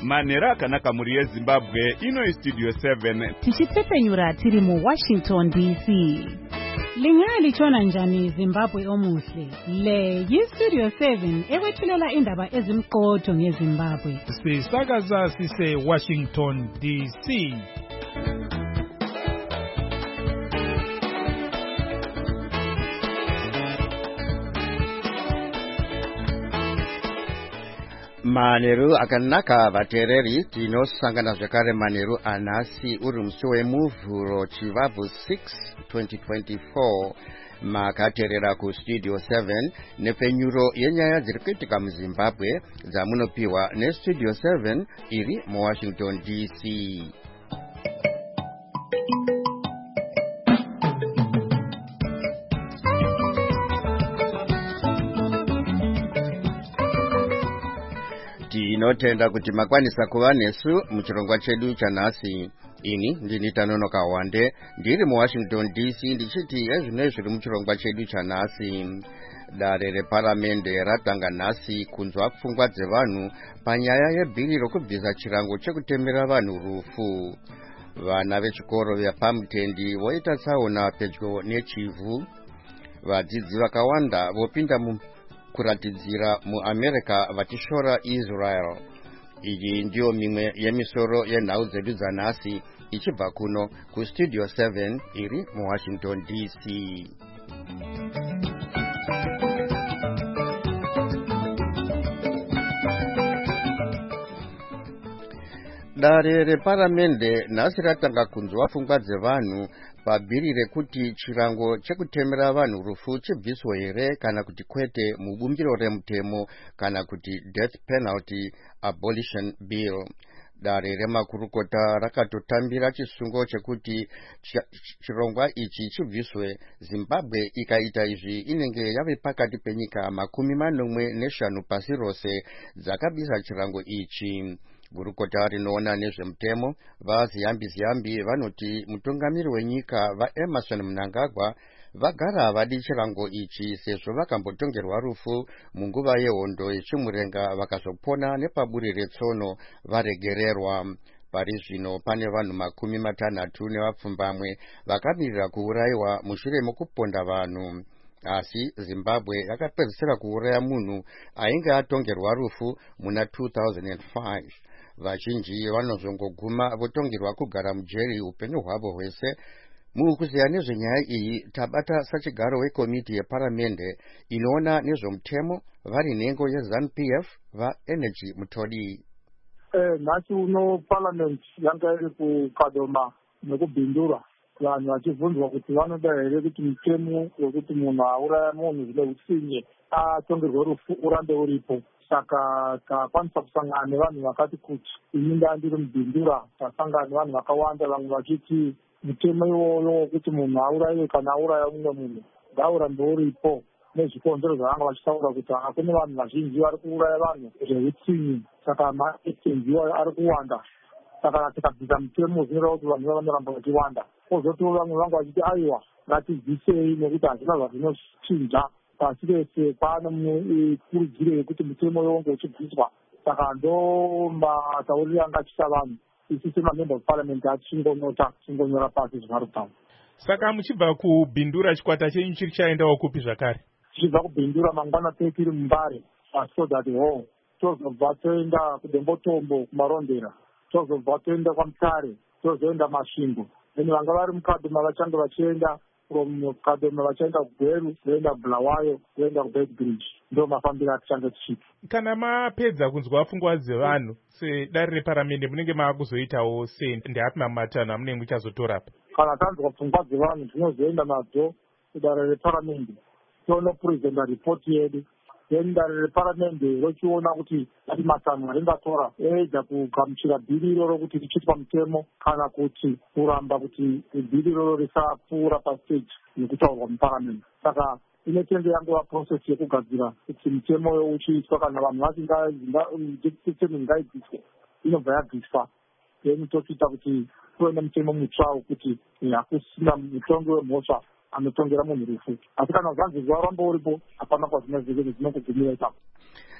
manhero akanaka muri yezimbabwe. Ino Studio 7 tichitsepenyura tiri muWashington DC. Lingalitshona njani Zimbabwe omuhle? Le yiStudio 7 ekwethulela indaba ezimqotho ngeZimbabwe. Sisakaza sise Washington DC. Manheru akanaka vateereri, tinosangana zvakare manheru anhasi uri musi wemuvhuro chivabvu 6 2024 makateerera kuStudio 7 nepfenyuro yenyaya dziri kuitika muZimbabwe dzamunopiwa neStudio 7 iri muWashington DC. Tinotenda kuti makwanisa kuva nesu muchirongwa chedu chanhasi. Ini ndini Tanonoka Wande ndiri muWashington DC ndichiti ezvinoi zviri muchirongwa chedu chanhasi. Dare reparamende ratanga nhasi kunzwa pfungwa dzevanhu panyaya yebhiri rokubvisa chirango chekutemera vanhu rufu. Vana vechikoro vepamutende voita tsaona pedyo nechivhu. Vadzidzi vakawanda vopinda kuratidzira muAmerica vachishora Israel. Iyi ndiyo mimwe yemisoro yenhau dzedu dzanhasi ichibva kuno kuStudio 7 iri muWashington DC. Dare reparamende nhasi ratanga kunzwa pfungwa dzevanhu pabhiri rekuti chirango chekutemera vanhu rufu chibviswe here kana kuti kwete mubumbiro remutemo kana kuti death penalty abolition bill. Dare remakurukota rakatotambira chisungo chekuti chirongwa ichi chibviswe. Zimbabwe ikaita izvi inenge yave pakati penyika 45 pasi rose dzakabvisa chirango ichi. Gurukota rinoona nezvemutemo vaziyambi vanoti mutungamiri wenyika vaEmerson Mnangagwa vagara vadi chirango ichi sezvo vakambotongerwa rufu munguva yehondo yechimurenga vakazopona nepaburi retsono varegererwa. Pari zvino pane vanhu 60 nevapfumbamwe vakamirira kuurayiwa mushure mokuponda vanhu. Asi Zimbabwe yakapedzisira kuuraya munhu ainge atongerwa rufu muna 2005. Vazhinji vanozongoguma votongerwa kugara mujeri upenyu hwavo hwese. Mukuziya nezvenyaya iyi tabata sachigaro wekomiti yeparamende inoona nezvomutemo vari nhengo yeZANU-PF vaEnergy Mutodi. Nhasi uno parliament yanga iri kukadoma nekubhindura vanhu vachibvunzwa kuti vanoda here kuti mutemo wekuti munhu auraya munhu zvine utsinye atongerwe rufu urambe uripo. Saka takwanisa kusangana nevanhu vakati kuti ini ndandiri mubhindura tasangana nevanhu vakawanda vamwe vachiti mutemo iwoyo wekuti munhu aurayiwe kana auraya mumwe munhu ngaurambe uripo nezvikonzero zvavanga vachitaura kuti kune vanhu vazhinji vari kuuraya vanhu zveutsinye. Saka maetenziwa ari kuwanda. Saka tikabvisa mutemo zvinoreva kuti vanhu vanoramba vachiwanda. Kozotiwo vamwe vanga vachiti aiwa ngatibvisei nekuti hazvina zvazinochinja pasi rese pane mukurudziro yekuti mutemo yonge uchibviswa. Saka ndo matauriro anga achiita vanhu isi semamember of parliament achingonota chingonyora pasi zvinari kutaura. Saka muchibva kubhindura chikwata chenyu chiri chaendawo kupi zvakare? Tichibva kubhindura mangwana tiri muMbare paSodati Hall, tozobva toenda kuDembotombo kumarondera, tozobva toenda kwaMutare, tozoenda Masvingo. Vanhu vanga vari mukadhoma vachange vachienda from Kadoma vachaenda kuGweru, voenda Bulawayo, voenda kuBedbridge. Ndo mafambiro atichange tichiita. Kana mapedza kunzwa pfungwa dzevanhu sedare reparamende munenge maakuzoitawo sei? Ndeapi matanho amunenge muchazotorapa? Kana tanzwa pfungwa dzevanhu tinozoenda nadzo kudare reparamende tonopurizenda ripoti yedu. Then dare reparamende rochiona kuti ati matanho aringatora eda kugamuchira bhiri iroro kuti richiitwa mutemo kana kuti kuramba kuti bhiri iroro risapfuura pastage yekutaurwa muparamende. Saka inotenge yangova process yekugadzira kuti mutemo uchiitwa kana vanhu vatingaiitemo ngaibviswe inobva yabviswa. Then tochiita kuti kuve nemutemo mutsva wekuti hakusina mutongi wemhosva anotongera munhu rufu. Asi kana zvanzi zuva rambo uripo hapana kwazvinozvekezi zvinokugumira ipapo.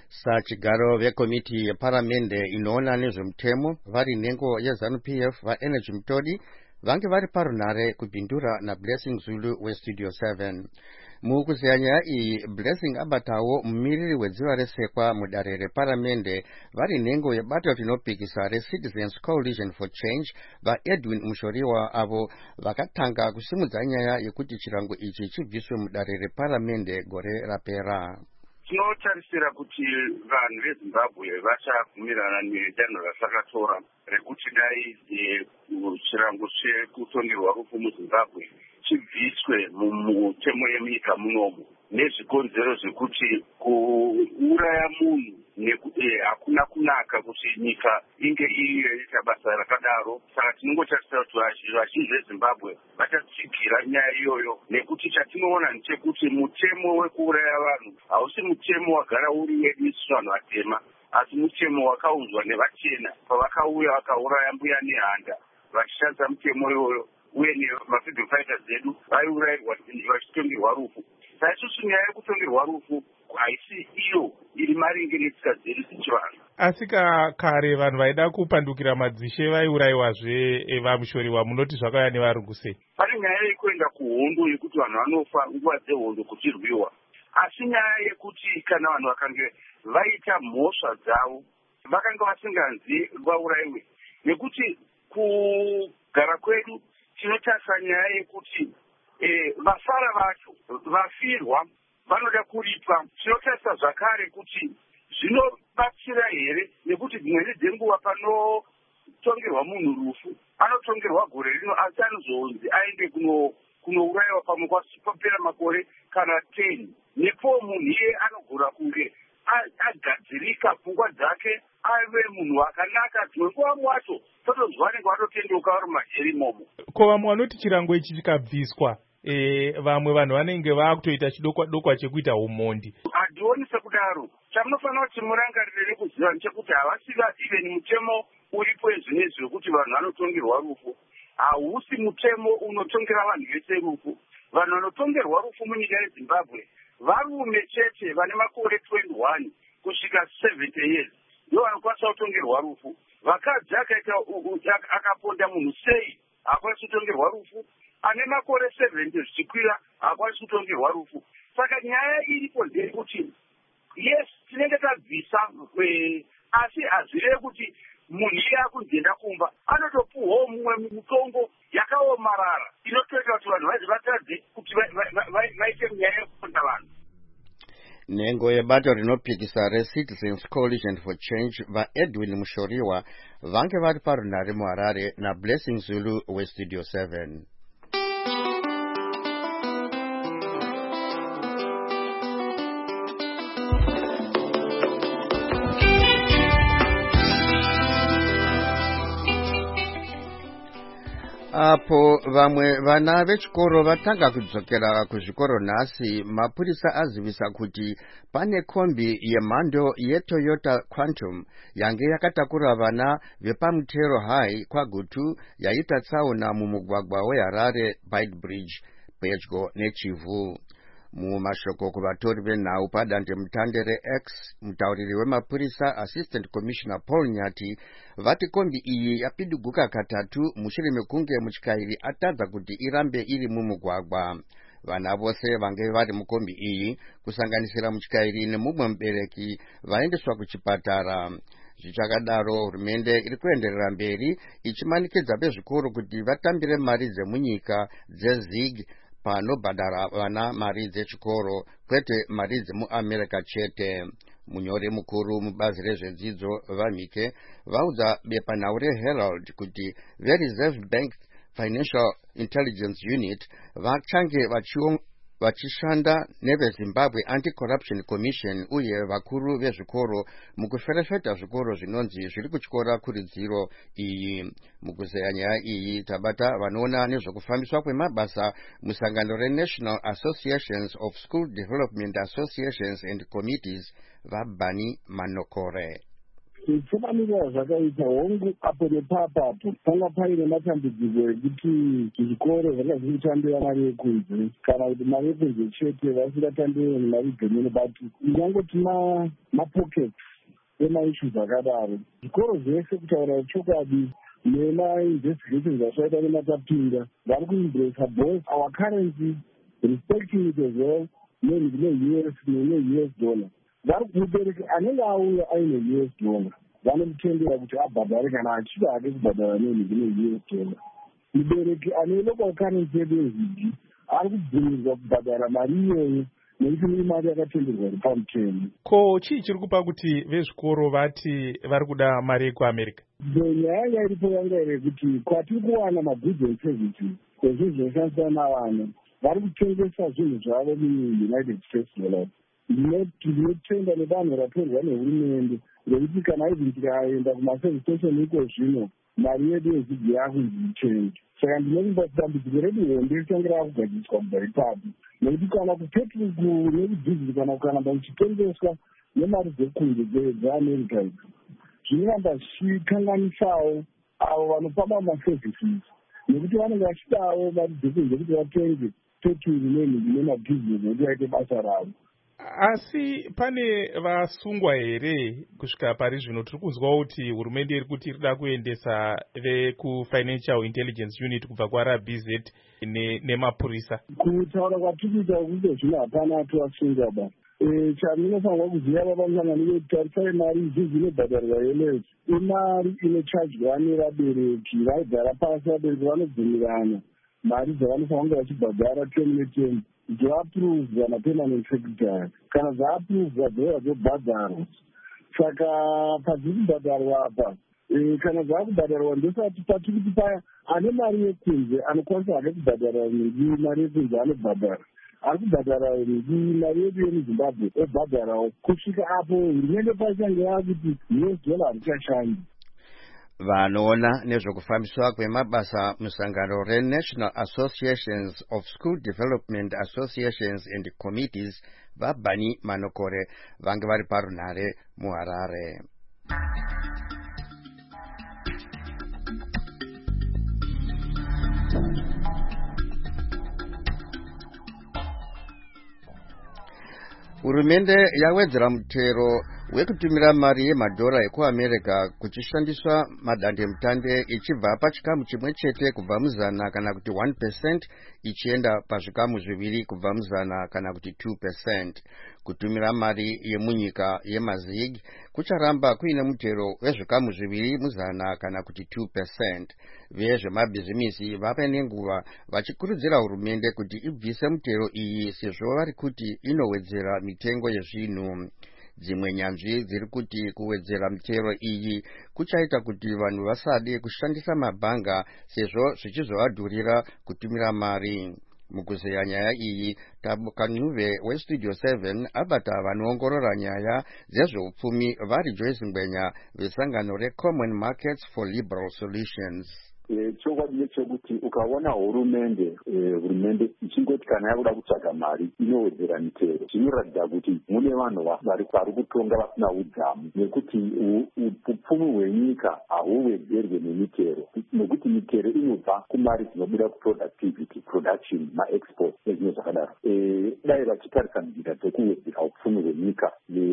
Sachigaro vekomiti yeparamende inoona nezvemutemo vari nhengo yeZANU-PF vaEnergy Mtodi vange vari parunhare kubhindura naBlessing Zulu weStudio 7. Mukuzeya nyaya iyi, Blessing abatawo mumiriri wedziva resekwa mudare reparamende vari nhengo yebato rinopikisa reCitizens Coalition for Change vaEdwin Mushoriwa avo vakatanga kusimudza nyaya yekuti chirango ichi chibviswe mudare reparamende gore rapera. Tinotarisira kuti vanhu veZimbabwe vachabvumirana nedanho rasakatora rekuti dai chirango chekutongerwa rufu muZimbabwe chibviswe mumutemo yemunyika munomu nezvikonzero zvekuti kuuraya munhu hakuna kunaka kuti nyika inge iita basa rakadaro. Saka tinongotarisira kuti vazhinji veZimbabwe vachatsigira nyaya iyoyo, nekuti chatinoona ndechekuti mutemo wekuuraya vanhu hausi mutemo wagara uri wedu isusu vanhu vatema, asi mutemo wakaunzwa nevachena pavakauya vakauraya mbuya nehanda vachishandisa mutemo iyoyo, uye nemafreedom fighters edu vaiurayirwa vachitongerwa rufu. Saisusu nyaya yekutongerwa rufu haisi iyo iri maringe netsika dzedu sechivanhu. Asi kare vanhu vaida kupandukira madzishe vaiurayiwazve vamushoriwa, munoti zvakauya nevarungu sei? Pane nyaya yekuenda kuhondo yekuti vanhu vanofa nguva dzehondo kuchirwiwa, asi nyaya yekuti kana vanhu vakange vaita mhosva dzavo vakanga vasinganzi vaurayiwe, nekuti kugara kwedu tinotarisa nyaya yekuti vafara vacho vafirwa vanoda kuripwa. Tinotarisa zvakare kuti zvinobatsira here, nekuti dzimweni dzenguva panotongerwa munhu rufu anotongerwa gore rino, asi anozonzi aende kunourayiwa pamwe kwapera makore kana 10, nepo munhu iye anogona kunge agadzirika pfungwa dzake ave munhu wakanaka. Dzimwe nguva mwacho totozwa vanenge vatotenduka vari mumajeri imomo. Ko vamwe vanoti chirango ichi chikabviswa, vamwe vanhu vanenge vakutoita chidokwa chekuita umhondi. Handioni sekudaro. Chamunofanira kuti murangarire nekuziva ndechekuti havasiva even mutemo uripo ezvinezvi wekuti vanhu vanotongerwa rufu hausi mutemo unotongera vanhu vese rufu. Vanhu vanotongerwa rufu munyika yeZimbabwe varume chete vane makore 21 kusvika 70 years ndivo vanokwanisa kutongerwa rufu. Vakadzi akaponda munhu sei hakwanisi kutongerwa rufu, ane makore 70 zvichikwira hakwanisi kutongerwa rufu. Saka nyaya iripo ndeyekuti yes, tinenge tabvisa asi hazvireve kuti munhu iye akunzenda kumba anotopuhwawo mumwe mutongo yakaomarara inotoita kuti vanhu vazi vatadze kuti vaite nyaya yekuponda vanhu. Nhengo yebato rinopikisa reCitizens Coalition for Change vaEdwin Mushoriwa vange vari parunhare muHarare naBlessing Zulu weStudio 7. Apo vamwe vana vechikoro vatanga kudzokera kuzvikoro nhasi, mapurisa azivisa kuti pane kombi yemhando yeToyota Quantum yange yakatakura vana vepamutero High kwagutu yaita tsaona mumugwagwa weHarare Bite Bridge pedyo neChivu. Mumashoko kuvatori venhau padandemutande reX, mutauriri wemapurisa Assistant Commissioner Paul Nyati vati kombi iyi yapidiguka katatu mushure mekunge mutyairi atadza kuti irambe iri mumugwagwa. Vana vose vange vari mukombi iyi kusanganisira mutyairi nemumwe mubereki vaendeswa kuchipatara. Zvichakadaro, hurumende iri kuenderera mberi ichimanikidza vezvikoro kuti vatambire mari dzemunyika dzeZig panobhadhara vana mari dzechikoro kwete mari dzemuAmerica chete. Munyori mukuru mubazi rezvedzidzo vaMhike vaudza bepanhau reHerald kuti veReserve Bank Financial Intelligence Unit vachange vachishanda neveZimbabwe Anti-Corruption Commission uye vakuru vezvikoro mukuferefeta zvikoro zvinonzi zviri kutyora kuridziro iyi. Mukuzeya nyaya iyi tabata vanoona nezvokufambiswa kwemabasa musangano reNational Associations of School Development Associations and Committees vaBani Manokore. sevamirira zvakaita hongu apo nepapapo panga paine matambudziko ekuti zvikoro zvanga zviri kutambira mari yekunze kana kuti mari yekunze chete vasingatambire mari dzemene but ingangoti mapocket emaissues akadaro zvikoro zvese kutaura chokwadi nemainvestigations asvaita nematapinda vari kuembrace both our currency respecting it as well ne-US dollar vari mubereki anenge auya aine US dollar vanomutendera kuti abhadhare kana achida hake kubhadhara ne-US dollar. Mubereki ane local currency yedu yezvigi ari kubvumirwa kubhadhara mari iyoyo nekuti mune mari yakatenderwa iri pamutemo. Ko chii chiri kupa kuti vezvikoro vati vari kuda mari yekuamerica? Nyaya yanga iripo yanga iri kuti kwatiri kuwana magoods and services sezvo zvinoshandiswa navana vari kutengesa zvinhu zvavo muunited states dollars. Ndinotenda nedanho ratorwa nehurumende rekuti kana izvi tikaenda kumaservice station iko zvino mari yedu yezvigi yakunzichenji. Saka ndinokumba dambudziko redu hombe ritanga rakugadziswa kubva ipapo nekuti kana kupetriku nekudhiziri kana kukanamba kuchitengeswa nemari dzekunze dzeamerica idzi zvinoramba zvichikanganisawo avo vanofamba mumaservices nekuti vanenge vachidawo mari dzekunze kuti vatenge peturu nemabhizinesi nekuti vaite basa ravo. Asi pane vasungwa here kusvika pari zvino? Tiri kunzwa kuti hurumende iri kuti irida kuendesa vekufinancial intelligence unit kubva kuRBZ nemapurisa. Kutaura kwatiri kuita kunge zvino hapana atovasungwa ba. Chamunofanirwa kuziva vavanangani vetarisai mari idzi dzinobhadharwa yeles imari inocharjwa nevabereki vaigara pasi vabereki vanobvumirana mari dzavanofanira kunge vachibhadhara 10 dzoapuruvhwa napermanent secretary kana dzaapuruvhwa dzova dzobhadharwa. Saka padziri kubhadharwa apa kana dzaakubhadharwa ndosati patiri kuti paya ane mari yekunze anokwanisa hake kubhadhara ringi mari yekunze anobhadhara ari kubhadhara ringi mari yedu yemuzimbabwe obhadharawo kusvika apo hurumende pachange yakuti US dollar harichashandi. Vanoona nezvekufambiswa kwemabasa musangano reNational Associations of School Development Associations and Committees vaBani Manokore vange vari parunhare muHarare. Hurumende yawedzera mutero wekutumira mari yemadhora ekuAmerica kuchishandiswa madandemutande ichibva pachikamu chimwe chete kubva muzana kana kuti 1% ichienda pazvikamu zviviri kubva muzana kana kuti 2%. Kutumira mari yemunyika yemazig kucharamba kuine mutero wezvikamu zviviri muzana kana kuti 2%. Vezvemabhizimisi vave nenguva vachikurudzira hurumende kuti ibvise mutero iyi sezvo vari kuti inowedzera mitengo yezvinhu. Dzimwe nyanzvi dziri kuti kuwedzera mitero iyi kuchaita kuti vanhu vasade kushandisa mabhanga sezvo zvichizovadhurira kutumira mari. Mukuzeya nyaya iyi, Tabukanuve weStudio 7 abata vanoongorora nyaya dzezveupfumi vari Joyce Ngwenya vesangano reCommon Markets for Liberal Solutions. Chokwadi ndechekuti ukaona hurumende ichingoti kana yakuda kutsvaga mari inowedzera mitero zvinoratidza kuti mune vanhu vari kutonga vasina udzamu nekuti upfumi hwenyika hahuwedzerwe nemitero nekuti mitero inobva kumari dzinobuda kuproductivity production maexport ezvinhu zvakadaro. Dai vachitarisa nzira dzekuwedzera upfumi hwenyika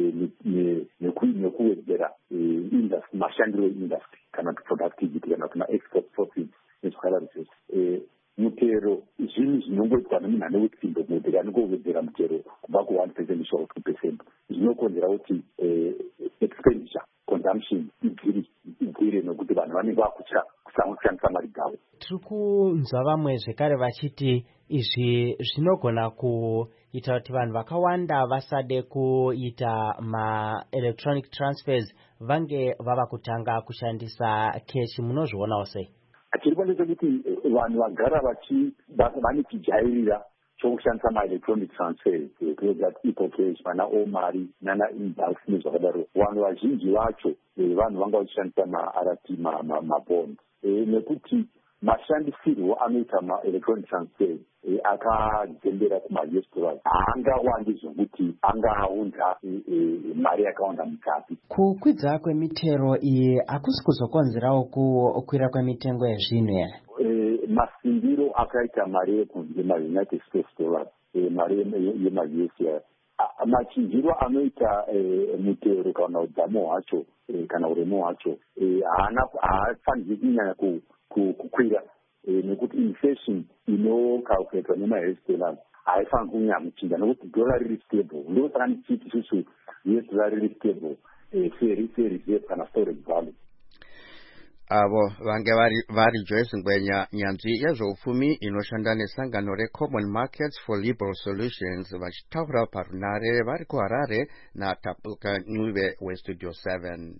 nekuwedzera mashandiro eindustry kana kuti productivity kana kuti maexport profits nezvakadaro zvese. Mutero zvinhu zvinongoitwa nemunhu ane utsimbo mutero anongowedzera mutero kubva ku1% kusvika ku2% zvinokonzera kuti expenditure consumption igwire nokuti vanhu vanenge vakutya kushandisa mari dzavo. Tiri kunzwa vamwe zvekare vachiti izvi zvinogona kuita kuti vanhu vakawanda vasade kuita ma-electronic transfers vange vava kutanga kushandisa keshi. Munozvionawo sei? Chiri kuoneka kuti vanhu vagara vane chijairira chokushandisa ma-electronic transfers kuti ipo cash mana omari nana inbox nezvakadaro. Vanhu vazhinji vacho vanhu vanga vachishandisa ma-RT mabond nekuti mashandisirwo anoita ma-electronic transfer akazembera kuma-US dollars haangawandi zvokuti angaunda mari yakawanda mukati. Kukwidza kwemitero iyi hakusi kuzokonzerawo kukwira kwemitengo yezvinhu here? Masimbiro akaita mari yekunze yema-United States dollars, mari yema-US machinjiro anoita mutero kana udzamu hwacho kana uremu hwacho haafanirwi kunyanya kukwira nekuti inflation inocalculatewa nema-US dollars haifaniri kunyanya kuchinja nekuti dollar riri stable. Ndosaka ndichiti isusu US dollar riri stable sereserve kana storage value. Avo vange vari Joyce Ngwenya, nyanzvi yezveupfumi inoshanda nesangano reCommon Markets for Liberal Solutions, vachitaura parunare vari kuHarare naTapuka Ncube weStudio 7.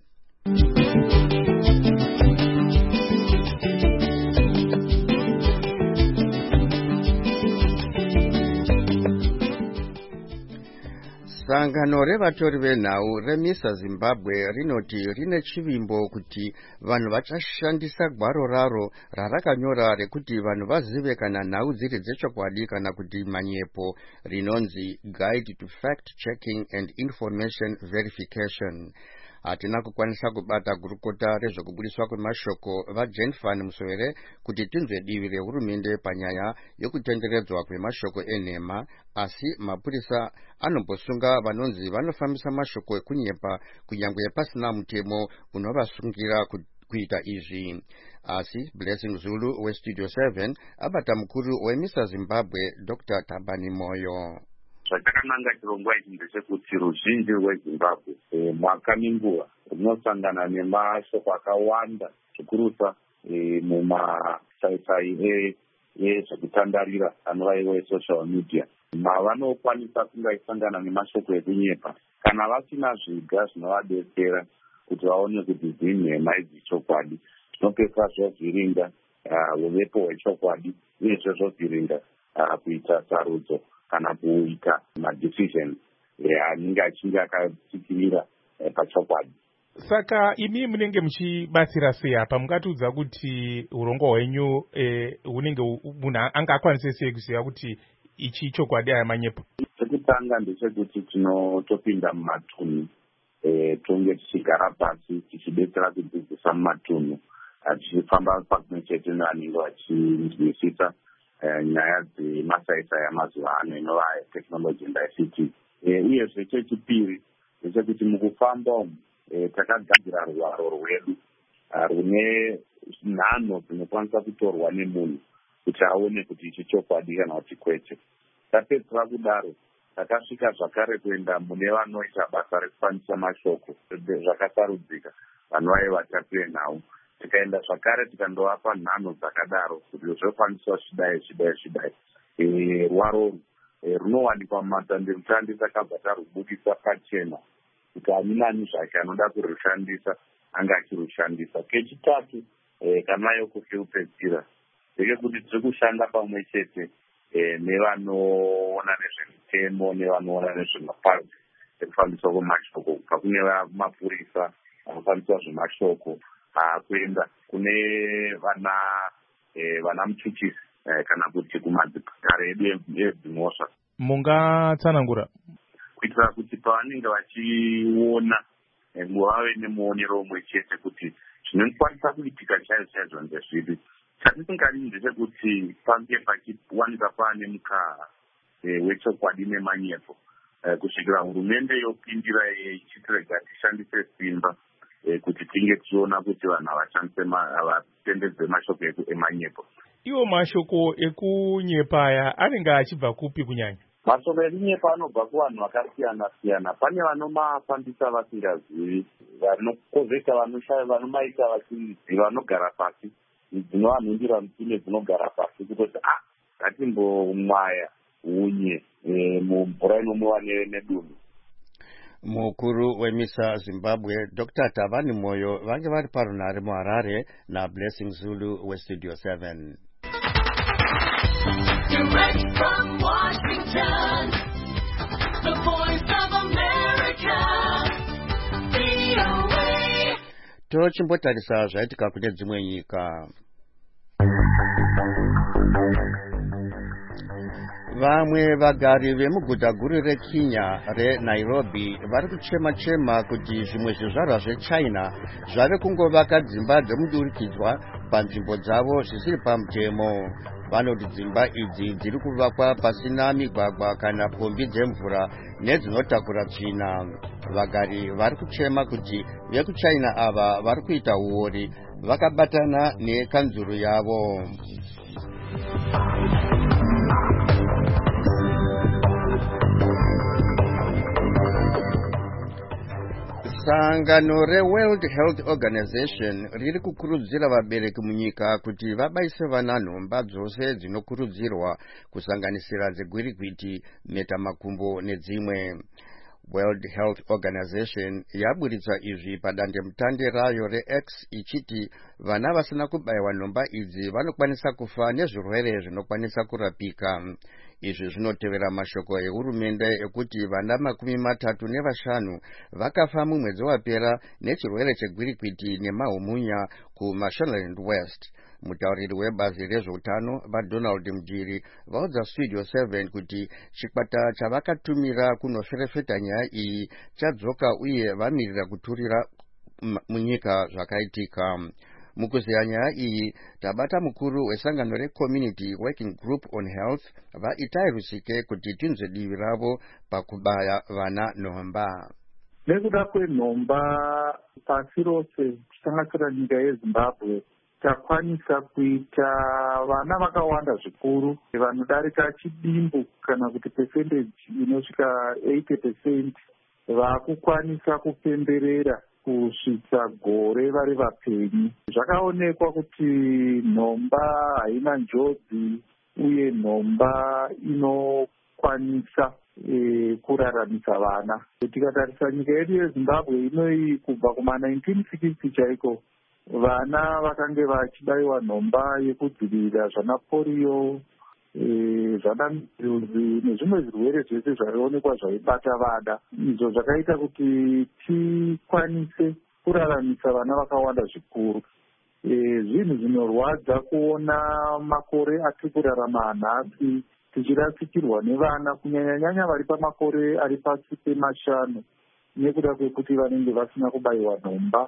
Sangano revatori venhau remisa Zimbabwe rinoti rine chivimbo kuti vanhu vachashandisa gwaro raro rarakanyora rekuti vanhu vazive kana nhau dziri dzechokwadi kana kuti manyepo, rinonzi Guide to Fact Checking and Information Verification. Hatina kukwanisa kubata gurukota rezvekubudiswa kwemashoko vaJenfan Muswere kuti tinzwe divi rehurumende panyaya yokutenderedzwa kwemashoko enhema, asi mapurisa anombosunga vanonzi vanofambisa mashoko ekunyepa kunyangwe pasina mutemo unovasungira kuita izvi. Asi Blessing Zulu weStudio 7 abata mukuru wemisa Zimbabwe Dr. Thabani Moyo. Zvachakananga chirongwa ichi ndechekuti ruzhinji rweZimbabwe mwaka nenguva runosangana nemashoko akawanda zvikurusa mumasaisai ezvekutandarira anova iwo esocial media. Vanokwanisa kungaisangana nemashoko ekunyepa kana vasina zviga zvinovadetsera kuti vaone kuti zvinhema idzichokwadi. Zvinopesa zvovhiringa uvepo hwechokwadi uyezve zvovhiringa kuita sarudzo kana kuita madecision anenge achinge akatsikirira pachokwadi. Saka imi munenge muchibatsira sei apa? Mungatiudza kuti urongwa hwenyu hunenge munhu angakwanise sei kuziva kuti ichi chokwadi aya manyepo? Chekutanga ndechekuti tinotopinda mumatunhu tonge tichigara pasi tichidetsera kudzidzisa mumatunhu tichifamba pamwe chete nevanenge vachinzwisisa nyaya dzemasaisai amazuva ano inova technology and ICT. Uyezve chechipiri ndechekuti mukufamba umu takagadzira rwaro rwedu rune nhano dzinokwanisa kutorwa nemunhu kuti aone kuti ichi chokwadi kana kuti kwete. Tapedzera kudaro takasvika zvakare kuenda mune vanoita basa rekufambisa mashoko zvakasarudzika vanovai vatatu venhau. Tikaenda zvakare tikandovapa nhano dzakadaro kuti zvofambiswa zvidai. Rwaro runowanikwa mumatandemutande takabva tarubudisa pachena kuti ani nani zvake anoda kurushandisa anga achirushandisa. Kechitatu kana yokupedzisira ndekekuti tiri kushanda pamwe chete nevanoona nezvemitemo nevanoona nezvemapazi ekufambiswa kwemashoko kubva kune mapurisa anofambiswa zvemashoko kuenda kune vana muchuchisi kana kuti kumadzipatara edu edzimhosva. Mungatsanangura kuitira kuti pavanenge vachiona vave nemuonero umwe chete kuti zvinokwanisa kuitika chaizvo ndezvipi. Chatisingadi ndechekuti pange pachiwanika paane mukaha wechokwadi nemanyepo kusvikira hurumende yopindira ichitirega tishandise simba kuti tinge tichiona kuti vanhu vatendedze mashoko emanyepo. Iwo mashoko ekunyepa aya anenge achibva kupi kunyanya? Mashoko ekunyepa anobva kuvanhu vakasiyana-siyana. Pane vanomafambisa vasingazivi, vanokozeka vanomaita vachiziva, vanogara pasi, dzinovanhindira mutine dzinogara pasi kutoti ngatimbomwaya unye mumvura inomwiwa nedunhu. Mukuru wemisa Zimbabwe Dr. Thabani Moyo vange vari parunare muHarare naBlessing Zulu weStudio 7. Direct from Washington, the Voice of America, VOA. Tochimbotarisa zvaitika kune dzimwe nyika. vamwe vagari vemuguta guru reKenya reNairobi vari kuchema-chema kuti zvimwe zvizvarwa zveChina zvave kungovaka dzimba dzemudurikidzwa panzvimbo dzavo zvisiri pamutemo. Vanoti dzimba idzi dziri kuvakwa pasina migwagwa kana pombi dzemvura nedzinotakura tsvina. Vagari vari kuchema kuti vekuChina ava vari kuita uori vakabatana nekanzuru yavo. Sangano reWorld Health Organization riri kukurudzira vabereki munyika kuti vabaise vana nhomba dzose dzinokurudzirwa kusanganisira dzegwirikwiti, mhetamakumbo nedzimwe. World Health Organization yaburitsa izvi padandemutande rayo reX ichiti vana vasina kubaiwa nhomba idzi vanokwanisa kufa nezvirwere zvinokwanisa kurapika. Izvi zvinotevera mashoko ehurumende ekuti vana 35 vakafa mumwedzi wapera nechirwere chegwirikwiti nemahumunya kuMashonaland West. Mutauriri webazi rezveutano vaDonald Mjiri vaudza Studio 7 kuti chikwata chavakatumira kunoferefeta nyaya iyi chadzoka uye vamirira kuturira munyika zvakaitika. Mukuziya nyaya iyi tabata mukuru wesangano reCommunity Working Group on Health vaItai Rusike kuti tinzwe divi ravo pakubaya vana nhomba. Nekuda kwenhomba pasi rose tisanganisira nyika yeZimbabwe takwanisa kuita vana vakawanda zvikuru vanodarika chidimbu kana kuti percentage inosvika 80% vakukwanisa kupemberera kusvitsa gore vari vapenyu. Zvakaonekwa kuti nhomba haina njodzi uye nhomba inokwanisa kuraramisa vana. Tikatarisa nyika yedu yeZimbabwe inoi kubva kuma1960 chaiko vana vakange vachibayiwa nhomba yekudzivirira zvana polio, zvana measles nezvimwe zvirwere zvese zvaionekwa zvaibata vana. Izvo zvakaita kuti tikwanise kuraramisa vana vakawanda zvikuru. Zvinhu zvinorwadza kuona makore atiri kurarama nhasi tichirasikirwa nevana kunyanya-nyanya vari pamakore ari pasi pe5 nekuda kwekuti vanenge vasina kubayiwa nhomba.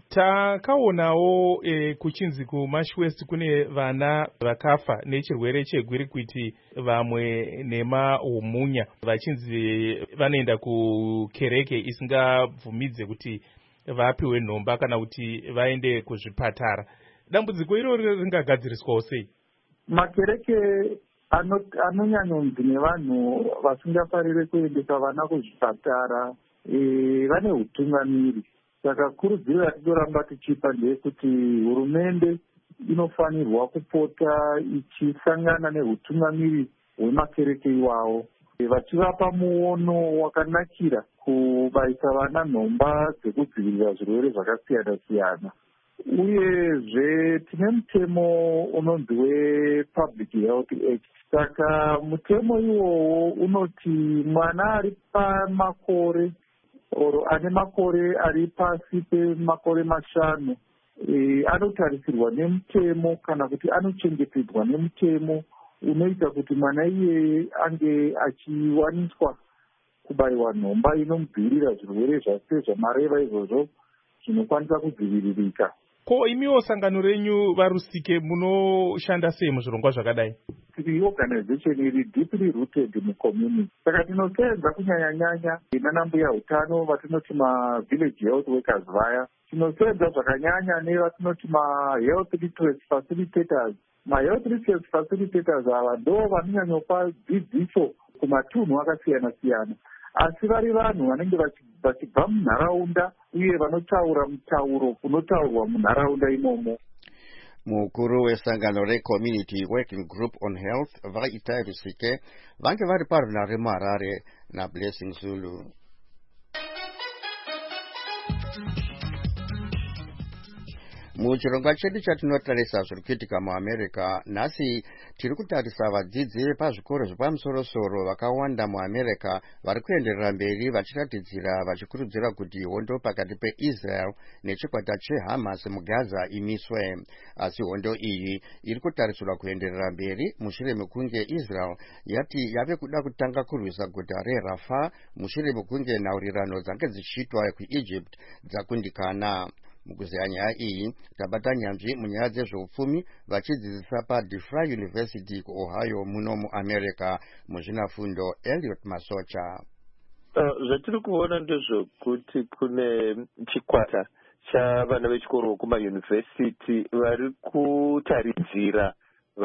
Takaonawo kuchinzi kuMashwest kune vana vakafa nechirwere chegwirikwiti, vamwe nemahumunya, vachinzi vanoenda kukereke isingabvumidze kuti vapiwe nhomba kana kuti vaende kuzvipatara. Dambudziko iroro ringagadziriswawo sei? Makereke anonyanyonzi nevanhu vasingafarire kuendesa vana kuzvipatara vane utungamiri. Saka kurudziro yatinoramba tichipa ndeyekuti hurumende inofanirwa kupota ichisangana nehutungamiri hwemakereke iwawo vachivapa muono wakanakira kubaisa vana nhomba dzekudzivirira zvirwere zvakasiyana-siyana. Uyezve tine mutemo unonzi wePublic Health Act. Saka mutemo iwowo unoti mwana ari pamakore ane makore ari pasi pemakore 5 anotarisirwa nemutemo kana kuti anochengetedzwa nemutemo unoita kuti mwana iyeye ange achiwaniswa kubayiwa nhomba inomudzivirira zvirwere zvase zvamareva izvozvo zvinokwanisa kudziviririka. Ko imiwo sangano renyu vaRusike munoshanda sei muzvirongwa zvakadai? Tiri organization iri deeply rooted mucommunity. Saka tinosenza kunyanya-nyanya nanambuya utano vatinoti village health workers vaya. Tinosenza zvakanyanya nevatinoti health literacy facilitators. Health literacy facilitators ava ndo vanonyanyopa dzidziso kumatunhu akasiyana-siyana. Asi vari vanhu vanenge vachibva munharaunda uye vanotaura mutauro unotaurwa munharaunda imomo. Mukuru wesangano reCommunity Working Group on Health vaItai Rusike vange vari parunare muHarare naBlessing Zulu. muchirongwa chedu chatinotarisa zviri kuitika muamerica nhasi tiri kutarisa vadzidzi pazvikoro zvepamusoro-soro vakawanda muamerica vari kuenderera mberi vachiratidzira vachikurudzira kuti hondo pakati peisrael nechikwata chehamas mugaza imiswe. Asi hondo iyi iri kutarisirwa kuenderera mberi mushure mekunge israel yati yave kuda kutanga kurwisa guta rerafa mushure mekunge nhaurirano dzange dzichiitwa kuegypt dzakundikana. Mukuziya nyaya iyi tabata nyanzvi munyaya dzezveupfumi vachidzidzisa paDeFry University kuOhio muno muAmerica muzvinafundo Elliot Masocha. Zvatiri kuona ndezvekuti kune chikwata chavana vechikoro kumayunivhesiti vari kutaridzira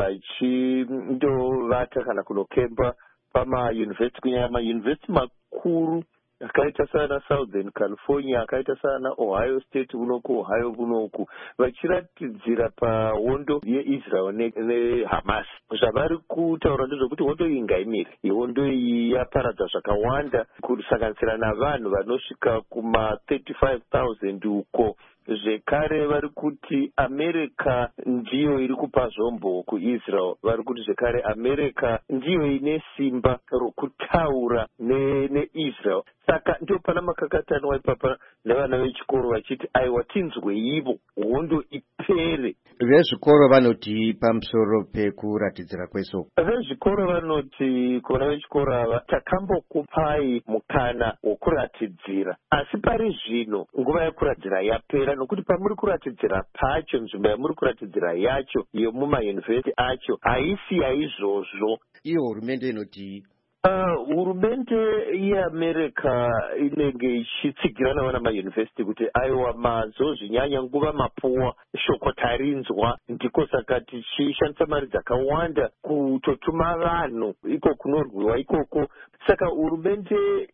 vachindovata kana kunokemba pamayunivhesiti kunyanya mayunivhesiti makuru akaita sana Southern California, akaita sana Ohio State unoku, Ohio kunoku, vachiratidzira pahondo yeIsrael neHamas. Zvavari kutaura ndezvekuti hondo iyi ngaimire. Hondo iyi yaparadza zvakawanda kusanganisira navanhu vanosvika kuma 35,000 uko. Zvekare vari kuti America ndiyo iri kupa zvombo kuIsrael. Vari kuti zvekare America ndiyo ine simba rokutaura neIsrael. Saka ndio pana makakatanwa ipapa nevana vechikoro vachiti aiwa tinzweivo hondo ipere. Vezvikoro vanoti pamusoro pekuratidzira kwesoko. Vezvikoro vanoti kuvana vechikoro ava takambokupai mukana wokuratidzira, asi pari zvino nguva yekuratidzira yapera, nokuti pamuri kuratidzira pacho nzvimbo yamuri kuratidzira yacho yemumayunivhesiti acho haisi yaizvozvo. Iyo hurumende inoti hurumende yeAmerica inenge ichitsigirana vana mayunivhesiti kuti aiwa mazozvinyanya nguva mapuwa shoko tarinzwa, ndiko saka tichishandisa mari dzakawanda kutotuma vanhu iko kunorwiwa ikoko. Saka hurumende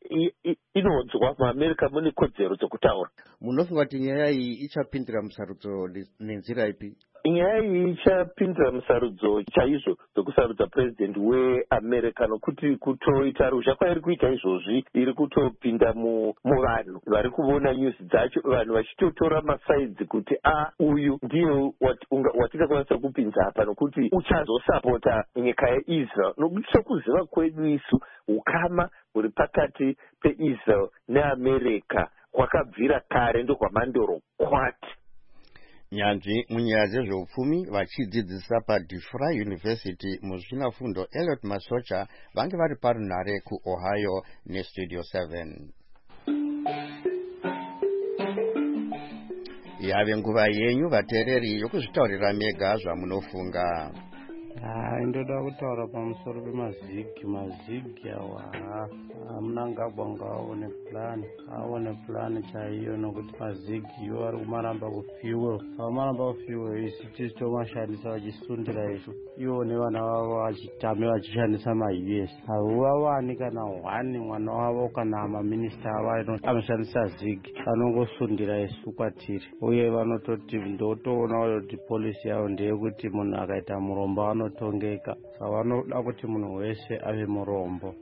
inonzwa muAmerica mune kodzero dzokutaura. Munofunga kuti nyaya iyi ichapindira musarudzo nenzira ipi? Nyaya iyi ichapindira musarudzo chaizvo dzokusarudza president weAmerica, nokuti kutoita ruzha kwairi kuita izvozvi iri kutopinda muvanhu vari kuona news dzacho, vanhu vachitotora masaidzi kuti uyu ndiyo watingakwanisa kupinza apa nokuti uchazosapota nyika yeIsrael. Nokuti sokuziva kwedu isu ukama huri pakati peIsrael neAmerica kwakabvira kare ndokwamandoro kwati. Nyanzvi munyaya dzezveupfumi vachidzidzisa paDeFry University muzvinafundo Elliot Masocha vange vari parunhare kuOhio neStudio 7. Yave nguva yenyu vateereri yokuzvitaurira mega zvamunofunga. Ndoda kutaura pamusoro pemazigi awa. Hamuna ngabwanga aone plan chaiyo, nokuti mazigi iwo ari kumaramba kufuel. Maramba kufuel isi tisi tomashandisa vachisundira isu. Iwo nevana vavo vachitame vachishandisa maUS. Havawani kana wani mwana wavo kana maminista avo anoshandisa zigi. Vanongosundira isu kwatiri. Uye vanototi ndotoona kuti polisi yavo ndeyekuti munhu akaita murombo vanotongeka. Saka vanoda kuti munhu wese ave murombo.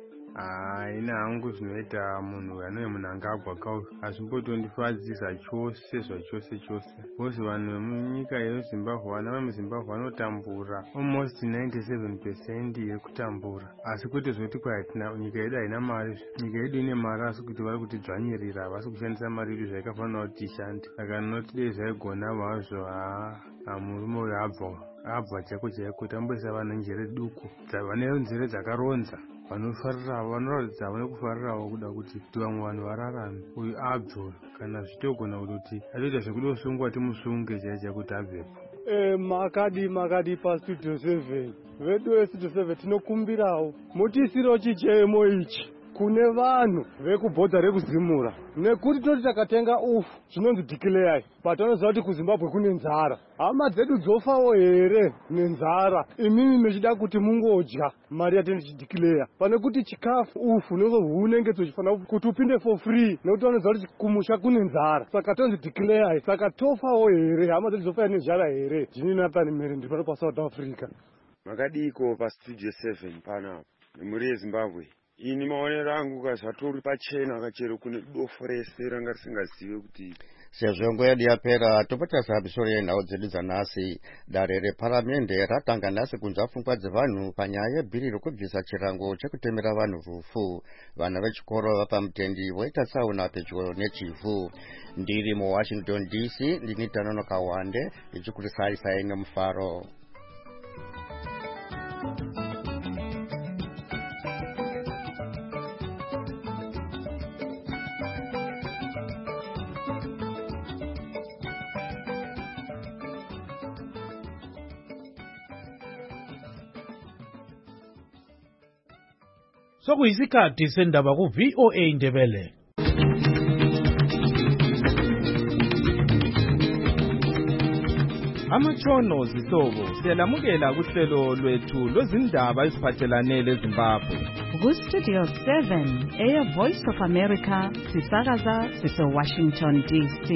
Ina hangu zvinoita munhu anove munhu angagwa hazvimbotondifadzisa chose zvachose. Bose vanhu vemunyika yeZimbabwe, vana vemuZimbabwe vanotambura almost 97% yekutambura. Asi kuti zvoti nyika yedu haina mari, nyika yedu ine mari asi kuti vari kutidzvanyirira, havasi kushandisa mari yedu zvaikafanira kuti ishande. Saka ndinoti dei zvaigona vazvo murume uyu abva chaiko tamboisa vanhu njere duku vane nzira dzakaronza, vanoratidza vanekufarirawo kuda kuti vamwe vanhu vararame. Uyu abve kana zvitogona kuti atoita zvekudosungwa timusunge chaicha kuti abvepo. Makadi paStudio 7 vedu veStudio 7 tinokumbirawo mutisiro chichemo ichi kune vanhu vekubhodha rekuzimura, nekuti toti takatenga zvinonzi declare but vanoziva kuti kuZimbabwe kune nzara. Hama dzedu dzofawo here nenzara? Imimi mechida kuti mungodya mari yatinochideclare pane kuti chikafu hunenge tuchifanira kuti upinde for free, nekuti vanoziva kuti kumusha kune nzara. Saka tonzi declare, saka tofawo here? Hama dzedu dzofa nezhara here? Jini Nathan Mere ndiri pano paSouth Africa. Makadiko paStudio 7 pana muri yeZimbabwe. Ini maonero angu kazvatori pachena kachero kune dofo rese ranga risingazive kuti sezvo nguva yedu yapera topota sabisoro yenhau dzedu dzanhasi. Dare reparamende ratanga nhasi kunzwa pfungwa dzevanhu panyaya yebhiri rekubvisa chirango chekutemera vanhu rufu. Vana vechikoro vapamutendi voita tsaona pedyo nechivhu. Ndiri muWashington DC ndini Tanonoka Wande ndichikurisai nemufaro. Sokuyisikhathi sendaba ku-VOA Indebele. Amatshono zihlobo siyalamukela kuhlelo lwethu lwezindaba eziphathelane leZimbabwe. Ku-Studio 7 Air Voice of America sisakaza sise-Washington DC.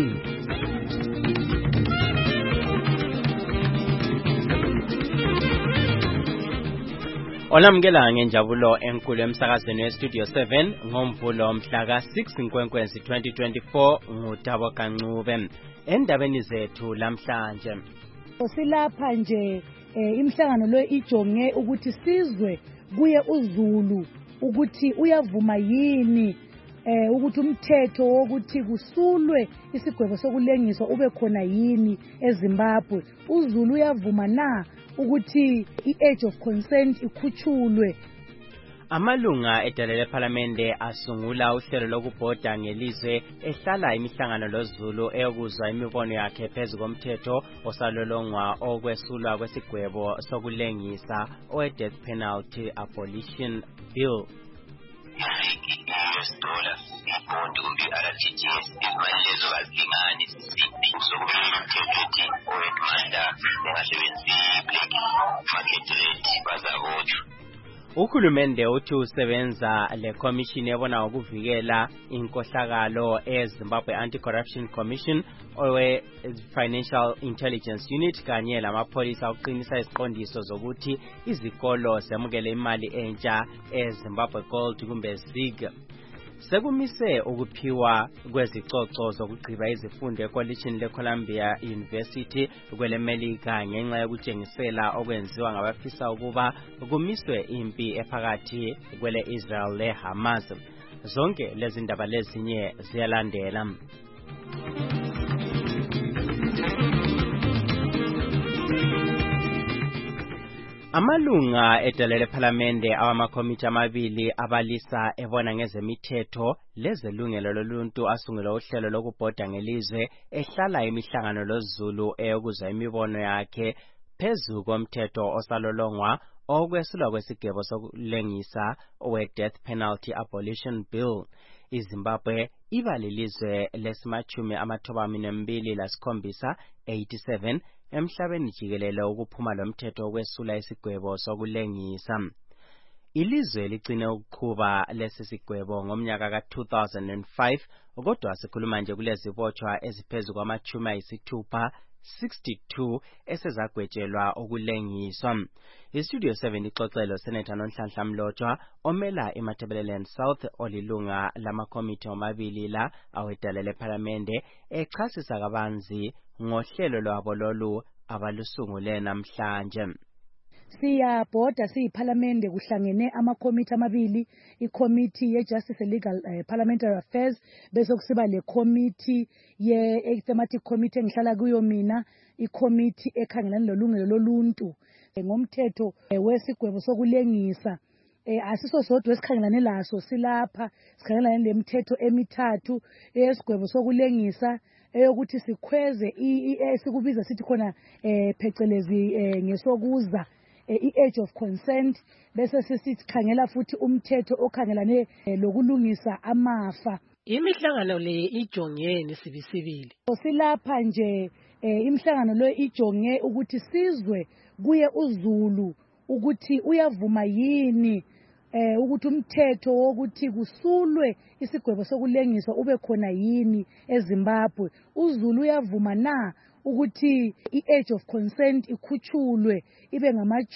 Olamukela ngenjabulo enkulu emsakazweni weStudio 7 ngomvulo mhla ka-6 Nkwenkwezi 2024 nguTabo Kancube. Endabeni zethu lamhlanje silapha nje imhlangano lo ijonge ukuthi sizwe kuye uZulu ukuthi uyavuma yini ukuthi umthetho wokuthi kusulwe isigwebo sokulengiswa ube khona yini eZimbabwe. uZulu uyavuma na ukuthi i-age of consent ikhutshulwe. Amalunga edale lePhalamende asungula uhlelo lokubhoda ngelizwe ehlala imihlangano loZulu eyokuzwa imibono yakhe phezu komthetho osalolongwa okwesulwa kwesigwebo sokulengisa owe-Death Penalty Abolition Bill. $US ibhondi kumbe RTGS izimali lezo kazilingani sokumele umthetho owedmanda nengasebenzisi black market rate bazabotshwa. Uhulumende uthi usebenza leCommission ebona ngokuvikela inkohlakalo eZimbabwe Anti-Corruption Commission owe-Financial Intelligence Unit kanye lamapholisa ukuqinisa isiqondiso zokuthi izikolo zemukele imali entsha eZimbabwe Gold kumbe ZIG. Sekumise ukuphiwa kwezicoco zokugqiba izifundo ekolitshini leColumbia University kwelemelika ngenxa yokutshengisela okwenziwa ngabafisa ukuba kumiswe impi ephakathi kwele Israel leHamas. Zonke lezi ndaba lezinye ziyalandela. Amalunga edale lePhalamende awamakomiti amabili abalisa ebona ngezemithetho lezelungelo loluntu asungula uhlelo lokubhoda ngelizwe ehlala imihlangano loZulu eyokuzwa imibono yakhe phezu komthetho osalolongwa okwesulwa kwesigwebo sokulengisa owe-Death Penalty Abolition Bill. iZimbabwe iba lilizwe lesimachumi 87 emhlabeni jikelele ukuphuma lomthetho okwesula isigwebo sokulengisa. Ilizwe ligcine ukuqhuba lesi sigwebo ngomnyaka ka-2005 kodwa sikhuluma nje kulezibotshwa eziphezu kwama-60 esezagwetshelwa ukulengiswa. iStudio 7 ixoxelo Senator Nonhlanhla Mlotshwa omela iMatabeleland South olilunga lamakomiti omabili la awedale lePhalamende echasisa kabanzi ngohlelo lwabo lolu abalusungule namhlanje. Siyabhoda siyiPhalamende kuhlangene amakomiti amabili, iCommittee yeJustice and Legal Parliamentary Affairs bese kusiba leCommittee ye-Thematic Committee engihlala kuyo mina, iCommittee ekhangelana lolungelo loluntu ngomthetho wesigwebo sokulengisa. Asiso sodwa esikhangelane laso silapha, sikhangelane lemithetho emithathu yesigwebo sokulengisa eyokuthi sikhweze esikubiza sithi khona phecelezi ngesokuza i-age of consent, bese sisithi khangela futhi umthetho okhangelane lokulungisa amafa. Imihlangano le ijongene sibisibili. Silapha nje imihlangano lo ijonge ukuthi sizwe kuye uZulu ukuthi uyavuma yini ukuthi umthetho wokuthi kusulwe isigwebo sokulengiswa ube khona yini eZimbabwe. uZulu uyavuma na ukuthi i-age of consent ikhutshulwe ibe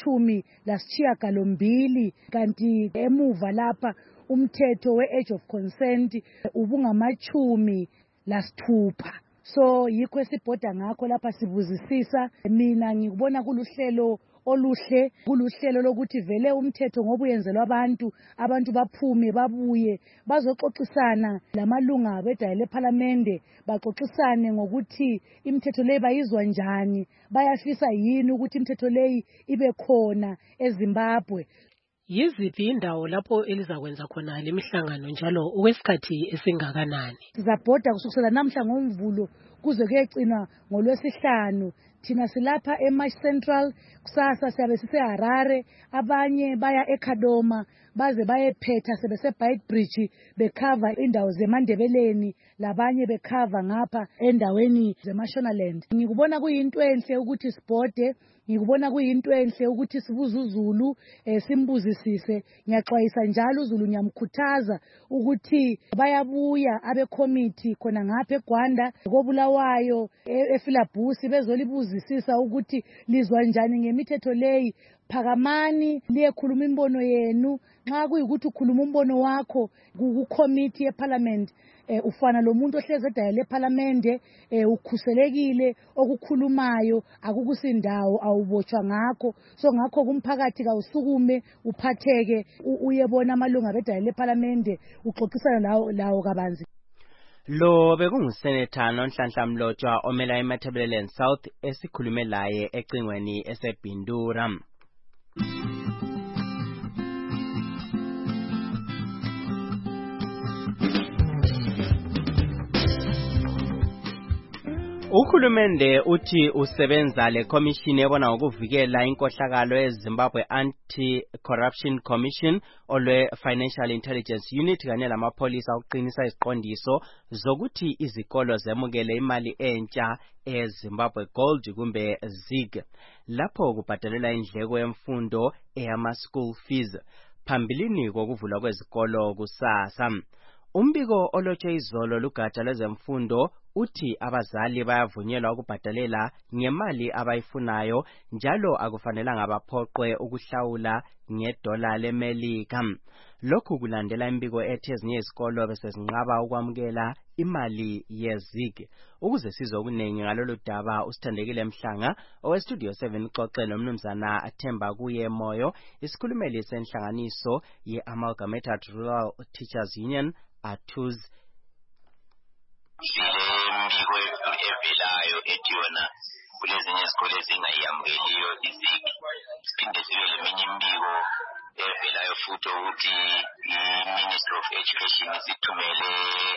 ngama-12 kanti emuva lapha umthetho we-age of consent ubungama-16. so yikho esibhoda ngakho lapha sibuzisisa. Mina ngikubona kuluhlelo oluhle, kuluhlelo lokuthi vele umthetho ngoba uyenzelwa abantu baphume babuye bazoxoxisana lamalunga bedaya lePhalamende, baxoxisane ngokuthi imithetho leyi bayizwa njani, bayafisa yini ukuthi imithetho leyi ibe khona eZimbabwe. Yiziphi indawo lapho elizakwenza khona lemihlangano njalo okwesikhathi esingakanani? Sizabhoda kusukela namhla ngoMvulo kuze kuyegcina ngoLwesihlanu. Thina silapha eMarsh Central, kusasa siyabe siseHarare, abanye baya eKadoma baze bayephetha sebeseBeitbridge bekhava indawo zeMandebeleni, labanye bekhava ngapha endaweni zeMashonaland. Ngikubona kuyinto enhle ukuthi sibhode, ngikubona kuyinto enhle ukuthi sibuze uZulu simbuzisise. Ngiyaxwayisa njalo uZulu, ngiyamkhuthaza ukuthi bayabuya abecommittee khona ngapha eGwanda koBulawayo ePhilabusi bezolibuzisisa ukuthi lizwa njani ngemithetho leyi. Phakamani liyekhuluma imbono yenu. Nxa kuyikuthi ukhuluma umbono wakho ku-committee yeParliament, ufana lo muntu ohlezi edaya lePhalamende, ukhuselekile, okukhulumayo akukusindawo, awubotshwa ngakho. So ngakho kumphakathi kawusukume uphatheke uyebona amalunga bedaya lePhalamende uxoxisana lawo kabanzi. Lo bekungusenetha Nonhlanhla Mlotshwa omela eMatabeleland South esikhulume laye ecingweni eseBindura. Uhulumende uthi usebenza leCommission ebona ngokuvikela inkohlakalo eZimbabwe Anti-Corruption Commission olwe Financial Intelligence Unit kanye lamapolisa ukuqinisa iziqondiso zokuthi izikolo zemukele imali entsha eZimbabwe Gold kumbe ZIG lapho kubhadalela indleko yemfundo eyama-school fees phambilini kokuvulwa kwezikolo kusasa. Umbiko olotshwe izolo lugatsha lwezemfundo uthi abazali bayavunyelwa ukubhadalela ngemali abayifunayo njalo akufanelanga baphoqwe ukuhlawula ngedola leMelika. Lokhu kulandela imbiko ethi ezinye izikolo besezinqaba ukwamukela imali yeZIG. Ukuze sizokunengi ngalolu daba usithandekile Mhlanga owestudio 7 uxoxe nomnumzana Athemba kuye Moyo, isikhulumeli senhlanganiso ye-Amalgamated Rural Teachers Union ATUZ. Imbiko evelayo ethi yona kulezinye izikole ezingayamukeliyo iZIG. Siphinde sibe leminye imbiko evelayo futhi ukuthi i-Ministry of Education isithumele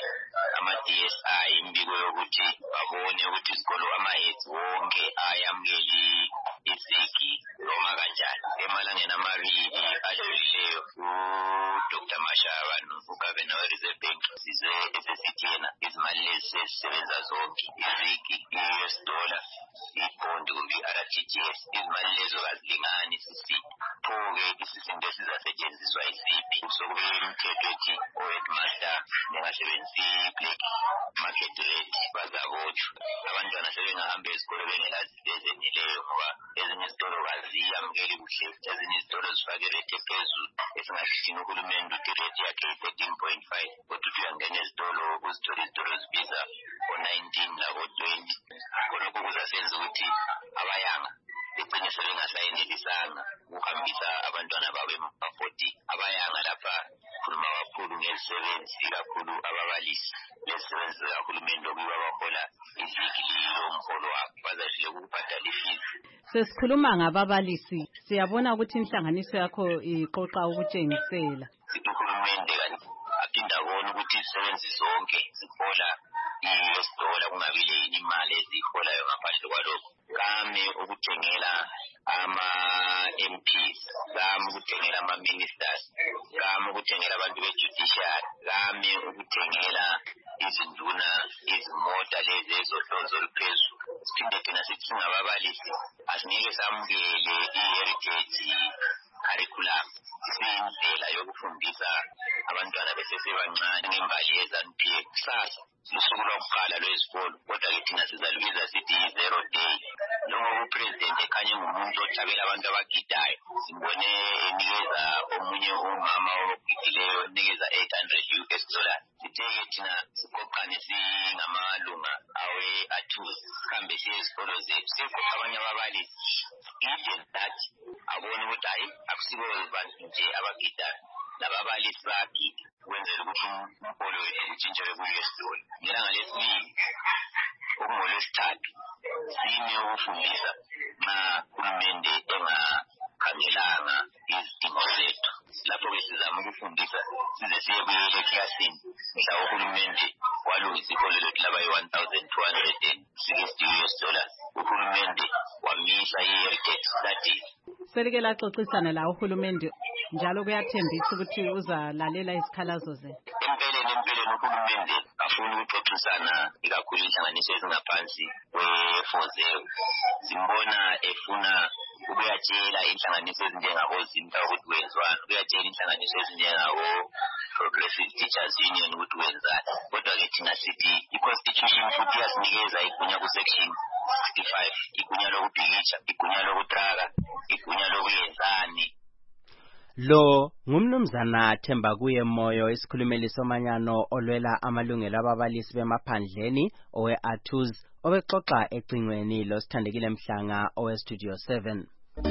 ama-DSI imbiko yokuthi babone ukuthi izikolo ama-heads wonke ayamukeli iZIG noma kanjani. Emalangeni amabili adlulileyo uDr. Mashaba ugavana we-Reserve Bank esesithi yena izimali lezi sezisebenza zonke iZIG, i-US dollar, i-bond kumbe i-RTGS, izimali lezo kazilingani sisithi. Pho-ke isizinto esizasetshenziswa isiphi sokube imithetho ethi o-headmaster bengasebenzisi i-black market rate bazabotshwa. Abantwana sebengahamba ezikolo bengelazi ezeneleyo ngoba ezinye izitolo kaziyamukeli kuhle, ezinye izitolo zifake irate ephezulu esingasishini uhulumende uthi irate yakhe i-13.5 kodwa uthi uyangena ezitolo uzithola izitolo zibiza o-19 labo-20. Khonokho kuzasenza ukuthi abayanga begcine sebengasayenelisanga ukuhambisa abantwana babo ema-40. Abayanga lapha khuluma kakhulu ngezisebenzi, kakhulu ababalisi lezisebenzi zikahulumende okuyibo abahola iZIG lilo umholo wabo bazashile ukubhadala ifees. Sesikhuluma ngababalisi, siyabona ukuthi inhlanganiso yakho iqoqa ukutshengisela. Uhulumende kanti aphinda abona ukuthi izisebenzi zonke zihola i-US dollar kungabi leyinye imali eziyiholayo ngaphandle kwalokho. Kame ukuthengela ama-MPs, kame ukuthengela ama-ministers, kame ukuthengela abantu be-judiciary, kame ukuthengela izinduna izimota lezi ezohlonzo oluphezulu. Siphinde thina sithi singababalisi asingeke samukele i-heritage curriculum. Siyindlela yokufundisa abantwana besesebancane ngembali yeZANU-PF. Kusasa lusuku lokuqala lwezikolo kodwa ke thina sizalubiza sithi yi-zero day. Njengoba upresident ekhanye ngumuntu ohlabela abantu abagidayo, sibone enikeza omunye umama ogidileyo enikeza 800 US dollars. kuthe-ke thina siqoqane singamalunga awe-ATUS sihambe siye ezikolo zethu siyeqoqa abanye ababalisi ide nathi abone ukuthi hayi akusibo bantu nje abagidayo nababalisi bayagida ukwenzela ukuthi umholo wethu utshintshele ku-US dollar. Ngelanga lesibili okungolwesithathu sime ukufundisa nxa uhulumende engakhangelanga izidingo zethu. Lapho-ke sizama ukufundisa size siye eklasini mhla uhulumende walungisa iholo lethu laba $1,260 US dollars. Uhulumende wamisa i-heritage studies. Selike laxoxisana la uhulumende njalo kuyathembisa ukuthi uzalalela isikhalazo zenu. Empeleni uhulumende afuna ukuxoxisana ikakhulu inhlanganiso ezingaphansi kwe-4-0. Simbona efuna ukuyatshela inhlanganiso ezinjengabo-ZIMTA ukuthi wenzwani, ukuyatshela inhlanganiso ezinjengabo-Progressive Teachers Union ukuthi wenzani. Kodwa-ke thina sithi i-Constitution futhi iyasinikeza igunya ku-Section 65, igunya lokubhikisha, igunya lokutraka, igunya lokuyenzani. Lo ngumnumzana Themba kuye Moyo, isikhulumeli somanyano olwela amalungelo ababalisi bemaphandleni owe-ATUS, obexoxa ecingweni lo Sithandekile Mhlanga owe-Studio 7.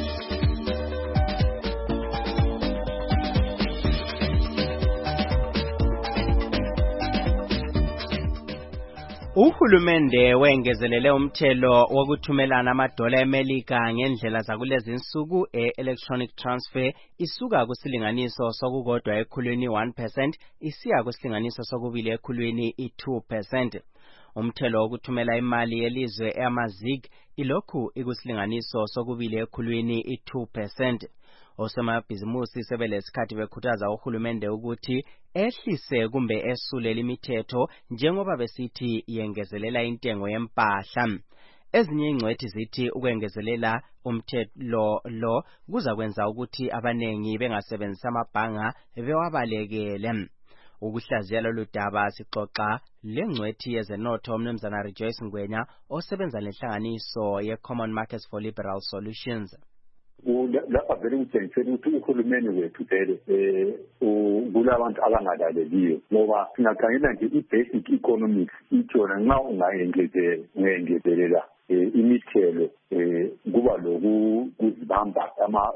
Uhulumende wengezelele umthelo wokuthumelana amadola eMelika ngendlela zakulezi insuku electronic transfer isuka kusilinganiso sokukodwa ekhulwini 1% isiya kusilinganiso sokubili ekhulwini 2%. Umthelo wokuthumela imali yelizwe eAmazig ilokhu ikusilinganiso sokubili ekhulwini 2%. Osomabhizimusi sebelesikhathi bekhuthaza uhulumende ukuthi ehlise kumbe esule imithetho njengoba besithi yengezelela intengo yempahla. Ezinye ingcwethi zithi ukwengezelela umthelo lo kuza kwenza ukuthi abanengi bengasebenzisa amabhanga bewabalekele. Ukuhlaziya lolu daba sixoxa lengcwethi yezenotho umnumzana Rejoice Ngwenya osebenza lenhlanganiso ye-Common Markets for Liberal Solutions. Lapha vele kutshengisela ukuthi uhulumeni wethu vele kulabantu abangalaleliyo ngoba singakhangela nje i-basic economics itshona nxa ungayengezelela imithelo kuba lokuzibamba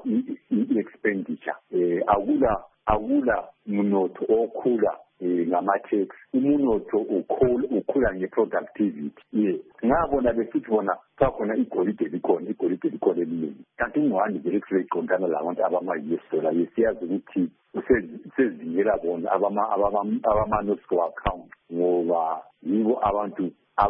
i-expenditure akula mnotho okhula ngama-tax. Umunotho ukhula nge-productivity. Ngabona besithi bona sakhona igolide likhona eliningi kanti ingwani vele kuseyiqondana labantu abama-US dollar siyazi ukuthi sezingela bona abama-NOSCO account ngoba yibo abantu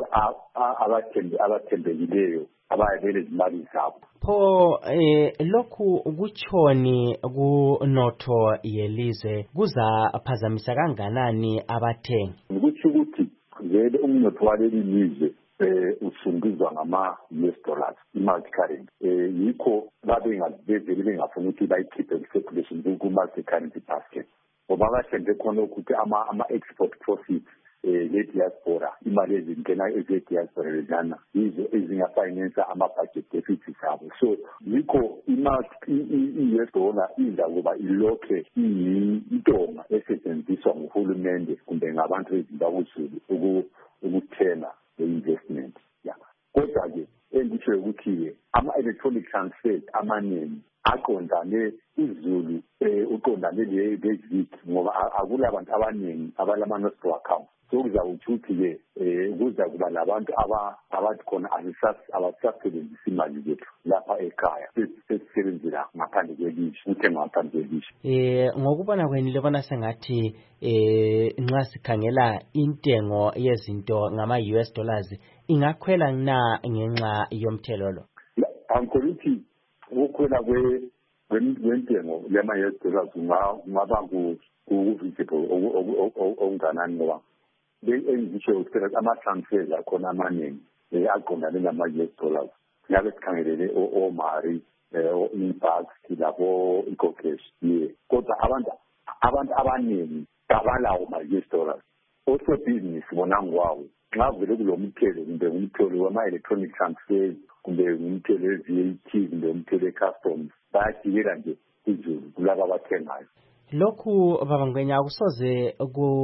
abathembekileyo abayabele izimali zabo. Pho lokhu kuchoni kunotho yelizwe kuzaphazamisa kanganani abathengi? Ukuthi vele umnotho waleli lizwe usungizwa ngama-US dollars i-multi-currency. Yikho bevele bengafuna ukuthi bayikhiphe ku-circulation ku-multi-currency basket ngoba bathembe khona ukuthi ama-export profits le-diaspora imali ezingena eze-diaspora lezana yizo ezingafinansa ama-budget deficits abo. So yikho i-US dollar idla kuba ilokhe iyintonga esetshenziswa nguhulumende kumbe ngabantu bezimbabwe ukuthenga le-investment. Kodwa-ke engitsho ukuthi ama-electronic transfers amaningi aqondane izulu uqondane le-ZIG ngoba akula bantu abaningi abalama-NOSCO account. So kuza ukuthi-ke kuza kuba labantu abathi khona abasasebenzisa imali zethu lapha ekhaya sesisebenzela ngaphandle kwelizwe uthenga ngaphandle kwelizwe. Ngokubona kwenu libona sengathi nxa sikhangela intengo yezinto ngama-US dollars ingakhwela na ngenxa yomthelo lo? Angikholithi ukukhwela kwentengo yama-US dollars kungaba ku-visible okunganani ngoba engitsho ukuthi ama-transfers akhona amaningi aqondane nama-US dollars. Ngabe sikhangelele o-Mari, o-Impact, labo-Ecocash. Kodwa abantu abaningi abalawo ma-US dollars. Osebhizinisi bona ngwawo nxa vele kulo mthelo kumbe umthelo wama-electronic transfers kumbe umthelo we-VAT kumbe umthelo we-customs bayajikela nje izulu kulaba abathengayo. Lokhu baba Ngwenya akusoze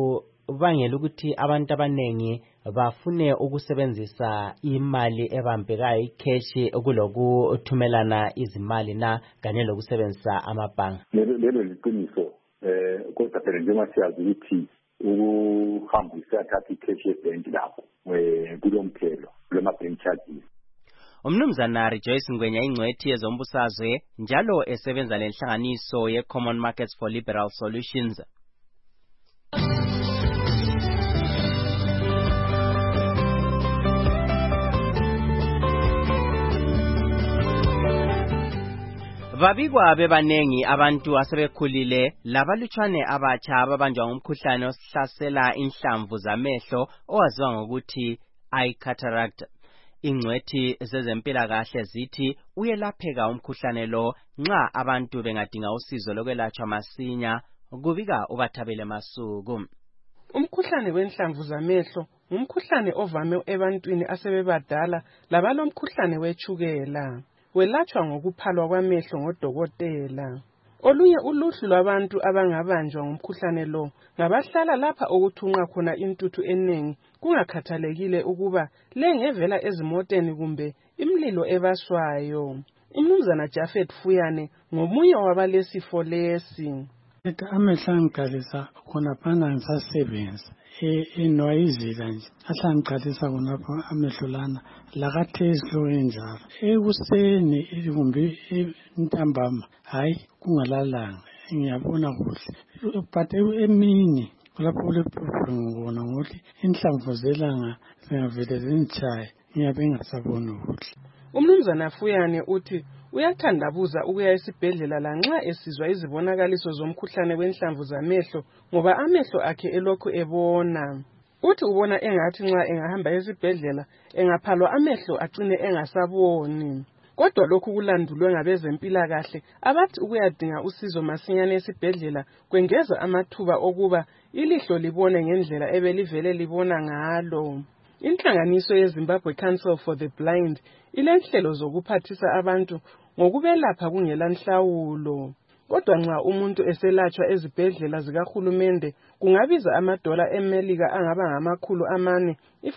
bangela ukuthi abantu abanengi bafune ukusebenzisa imali ebambekayo icash kulokuthumelana izimali na kanye lokusebenzisa amabhanki. Lelo liqiniso kodwa phela njengoba siyazi ukuthi ukuhambisa athatha icash ebhenki lapho kulomthelo lwama-bank charges. Umnumzana Rejoice Ngwenya ingcwethi yezombusazwe njalo esebenza lenhlanganiso ye-Common Markets for Liberal Solutions. Babikwa bebanengi abantu asebekhulile labalutshwane abatsha ababanjwa ngumkhuhlane ohlasela inhlamvu zamehlo owaziwa ngokuthi eye cataract. Ingcwethi zezempilakahle zithi uyelapheka umkhuhlane lo nxa abantu bengadinga usizo lokwelatshwa masinya, kubika uBathabele Masuku. Umkhuhlane wenhlamvu zamehlo ngumkhuhlane ovame ebantwini asebebadala labalomkhuhlane wetshukela. Welatshwa ngokuphalwa kwamehlo ngodokotela. Olunye uluhlu lwabantu abangabanjwa ngumkhuhlane lo ngabahlala lapha okuthunqa khona intuthu enengi kungakhathalekile ukuba lengevela ezimoteni kumbe imlilo ebaswayo. Umnumzana Jafet Fuyane ngomunye wabalesifo lesi. Amehlo angiqalisa khonaphana ngisasebenza enoyizila nje ahlangiqalisa khonapho amehlo lana lakatheslo enjalo ekuseni kumbe ntambama hayi kungalalanga ngiyabona kuhle but emini lapho kulephupho ngibona ngokuthi inhlamvu zelanga zingavele zinitshaye ngiyabe ngasaboni kuhle. Umnumzana Fuyane uthi uyathandabuza ukuya esibhedlela lanxa esizwa izibonakaliso zomkhuhlane wenhlamvu zamehlo ngoba amehlo akhe elokhu ebona. Uthi ubona engathi nxa engahamba esibhedlela engaphalwa amehlo acine engasaboni. Kodwa lokhu kulandulwe ngabezempilakahle abathi ukuyadinga usizo masinyane esibhedlela kwengeza amathuba okuba ilihlo libone ngendlela ebelivele libona ngalo. Inhlanganiso yeZimbabwe Council for the Blind ilenhlelo zokuphathisa abantu ngokubelapha kungela nhlawulo. Kodwa nxa umuntu eselatshwa ezibhedlela zikahulumende kungabiza $4 eMelika angaba ngama400,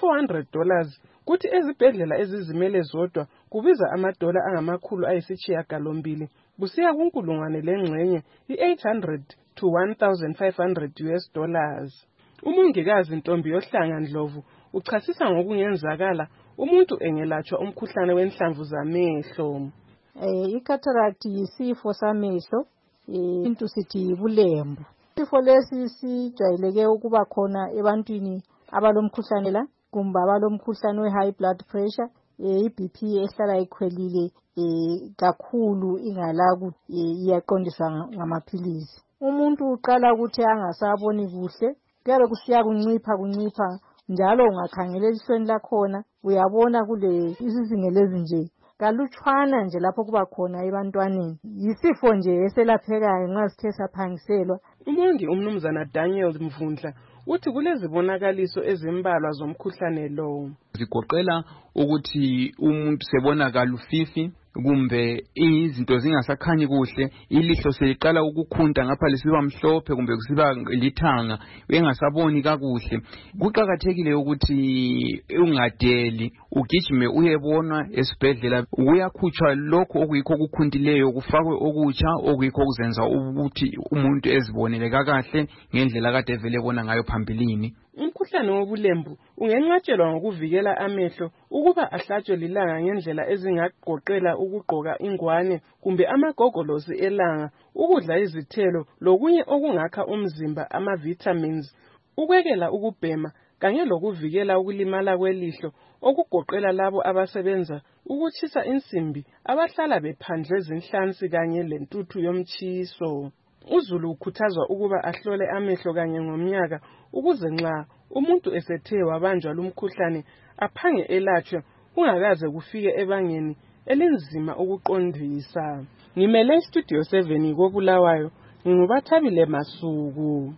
$400, kuthi ezibhedlela ezizimele zodwa kubiza $800 kusiya kunkulungwane lengxenye $800 to $1,500. Umongikazi Ntombi Yohlanga Ndlovu uchasisa ngokungenzakala umuntu engelatshwa umkhuhlane wenhlamvu zamehlo. I-cataract yisifo samehlo, into sithi yibulembu. Isifo lesi sijwayeleke ukuba khona ebantwini abalomkhuhlane la kumbe abalomkhuhlane we-high blood pressure, i-BP ehlala ikhwelile kakhulu ingala iyaqondiswa ngamaphilisi. Umuntu uqala ukuthi angasaboni kuhle, kuyabe kusiya kuncipha njalo ungakhangela elihlweni lakhona uyabona kule isizingelezi nje kalutshwana nje lapho kuba khona ebantwaneni. Yisifo nje eselaphekayo nxa sithe saphangiselwa. Umongi umnumzana Daniel Mvundla uthi kulezibonakaliso ezimbalwa zomkhuhlane lo. Zigoqela ukuthi umuntu sebonakala ufifi kumbe izinto zingasakhanyi kuhle, ilihlo seliqala ukukhunta ngapha lisiba mhlophe kumbe kusiba lithanga, engasaboni kakuhle. Kuqakathekile ukuthi ungadeli, ugijime uyebonwa esibhedlela, uyakhutshwa lokho okuyikho okukhuntileyo kufakwe okutsha okuyikho kuzenza ukuthi umuntu ezibonele kakahle ngendlela kade vele ebona ngayo phambilini. Umkhuhlane wobulembu ungenqatshelwa ngokuvikela amehlo ukuba ahlatshwe lilanga ngendlela ezingagoqela ukugqoka ingwane kumbe amagogolosi elanga, ukudla izithelo lokunye okungakha umzimba ama-vitamins, ukwekela ukubhema kanye lokuvikela ukulimala kwelihlo okugoqela labo abasebenza ukutshisa insimbi abahlala bephandle zinhlansi kanye lentuthu yomtshiso. Uzulu ukhuthazwa ukuba ahlole amehlo kanye ngomnyaka ukuze nxa umuntu esethe wabanjwa lumkhuhlane aphange elatshwe kungakaze kufike ebangeni elinzima ukuqondisa. Ngimele Studio 7 koBulawayo, nginguBathabile Masuku.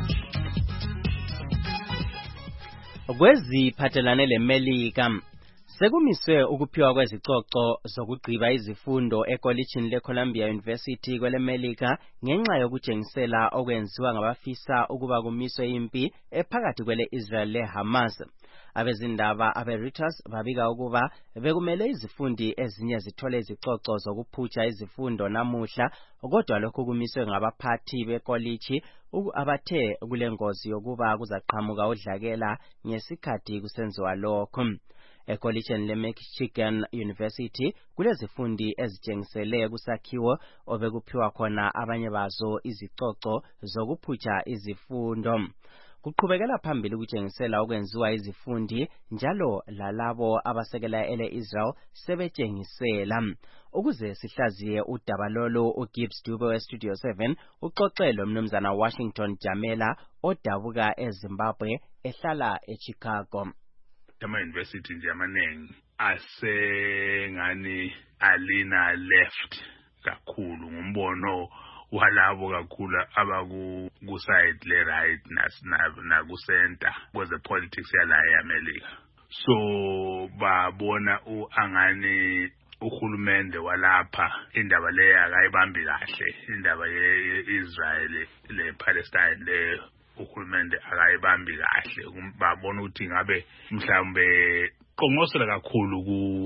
Kweziphathelane leMelika Sekumiswe ukuphiwa kwezicoco zokugqiba izifundo ekolitshini leColumbia University kwelemelika ngenxa yokutshengisela okwenziwa ngabafisa ukuba kumiswe impi ephakathi kwele-Israel le-Hamas. Abezindaba abe-Reuters babika ukuba bekumele izifundi ezinye zithole izicoco zokuphutsha izifundo namuhla, kodwa lokhu kumiswe ngabaphathi bekolitshi abathe kulengozi yokuba kuzaqhamuka udlakela ngesikhathi kusenziwa lokhu. Ekolitshini le-Michigan University kulezifundi ezitshengisele kusakhiwo obekuphiwa khona abanye bazo izicoco zokuphutsha izifundo. Kuqhubekela phambili ukutshengisela okwenziwa izifundi njalo lalabo abasekela ele-Israel sebetshengisela. Ukuze sihlaziye udaba lolu, uGibbs Dube weStudio 7 uxoxe mnumzana Washington Jamela odabuka eZimbabwe ehlala eChicago. Ama-university nje amaningi asengani alina left kakhulu ngumbono walabo kakhulu abaku-side le-right naku-center kweze-politics yala e-America. So babona angani uhulumende walapha indaba leyo akayibambi kahle, indaba ye-Israel le-Palestine le uhulumende akayibambi kahle. Babona ukuthi ngabe mhlawumbe qongosela kakhulu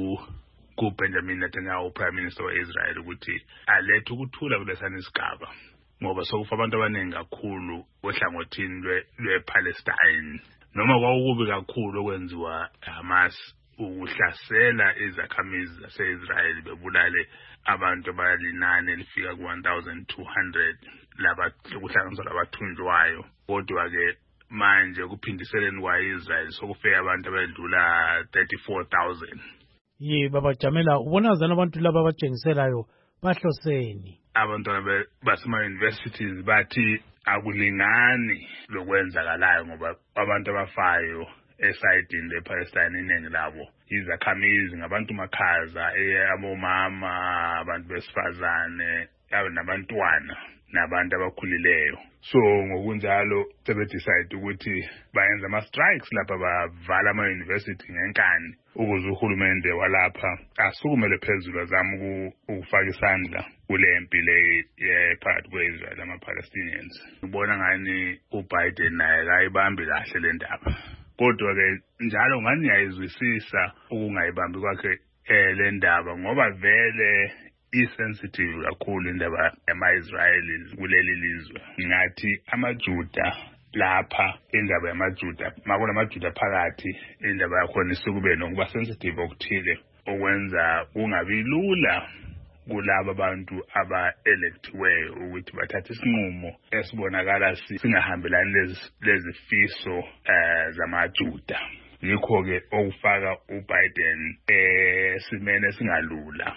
ku Benjamin Netanyahu, Prime Minister wa-Israel, ukuthi alethe ukuthula kulesana isigaba, ngoba sokufa abantu abaningi kakhulu ohlangothini lwe-Palestine. Noma kwakubi kakhulu okwenziwa Hamas ukuhlasela izakhamizi zase-Israel, bebulale abantu abalinani elifika ku-1,200 kuhlanganiswa labathunjwayo. Kodwa-ke manje kuphindiseleni kwa-Israel sokufika abantu abedlula 34,000. Baba Jamela, ubona zana abantu laba abatshengiselayo bahloseni? Abantwana basema-universities bathi akulingani lokwenzakalayo, ngoba abantu abafayo esayidini le-Palestine iningi labo izakhamizi, ngabantu makhaza, abomama, abantu besifazane, nabantwana, nabantu abakhulileyo. So ngokunjalo sebedecide ukuthi bayenza ama-strikes lapha, bavala ama-university ngenkani, ukuze uhulumende walapha asukumele phezulu azame ukufaka isandla kule mpi le phakathi kwe-Israel nama-Palestinians. Ngibona ngani uBiden naye kayibambi kahle le ndaba, kodwa-ke njalo ngani ngiyayizwisisa ukungayibambi kwakhe le ndaba, ngoba vele isensitive kakhulu indaba yama-Israelis kuleli lizwe. Ngathi amaJuda lapha, indaba yamaJuda, makuna amaJuda phakathi, indaba yakhona isukube nokuba sensitive okuthile okwenza kungabi lula kulabo abantu aba-electiweyo ukuthi bathathe isinqumo esibonakala singahambelani lezifiso zamaJuda. Yikho-ke okufaka uBiden esimene esingalula.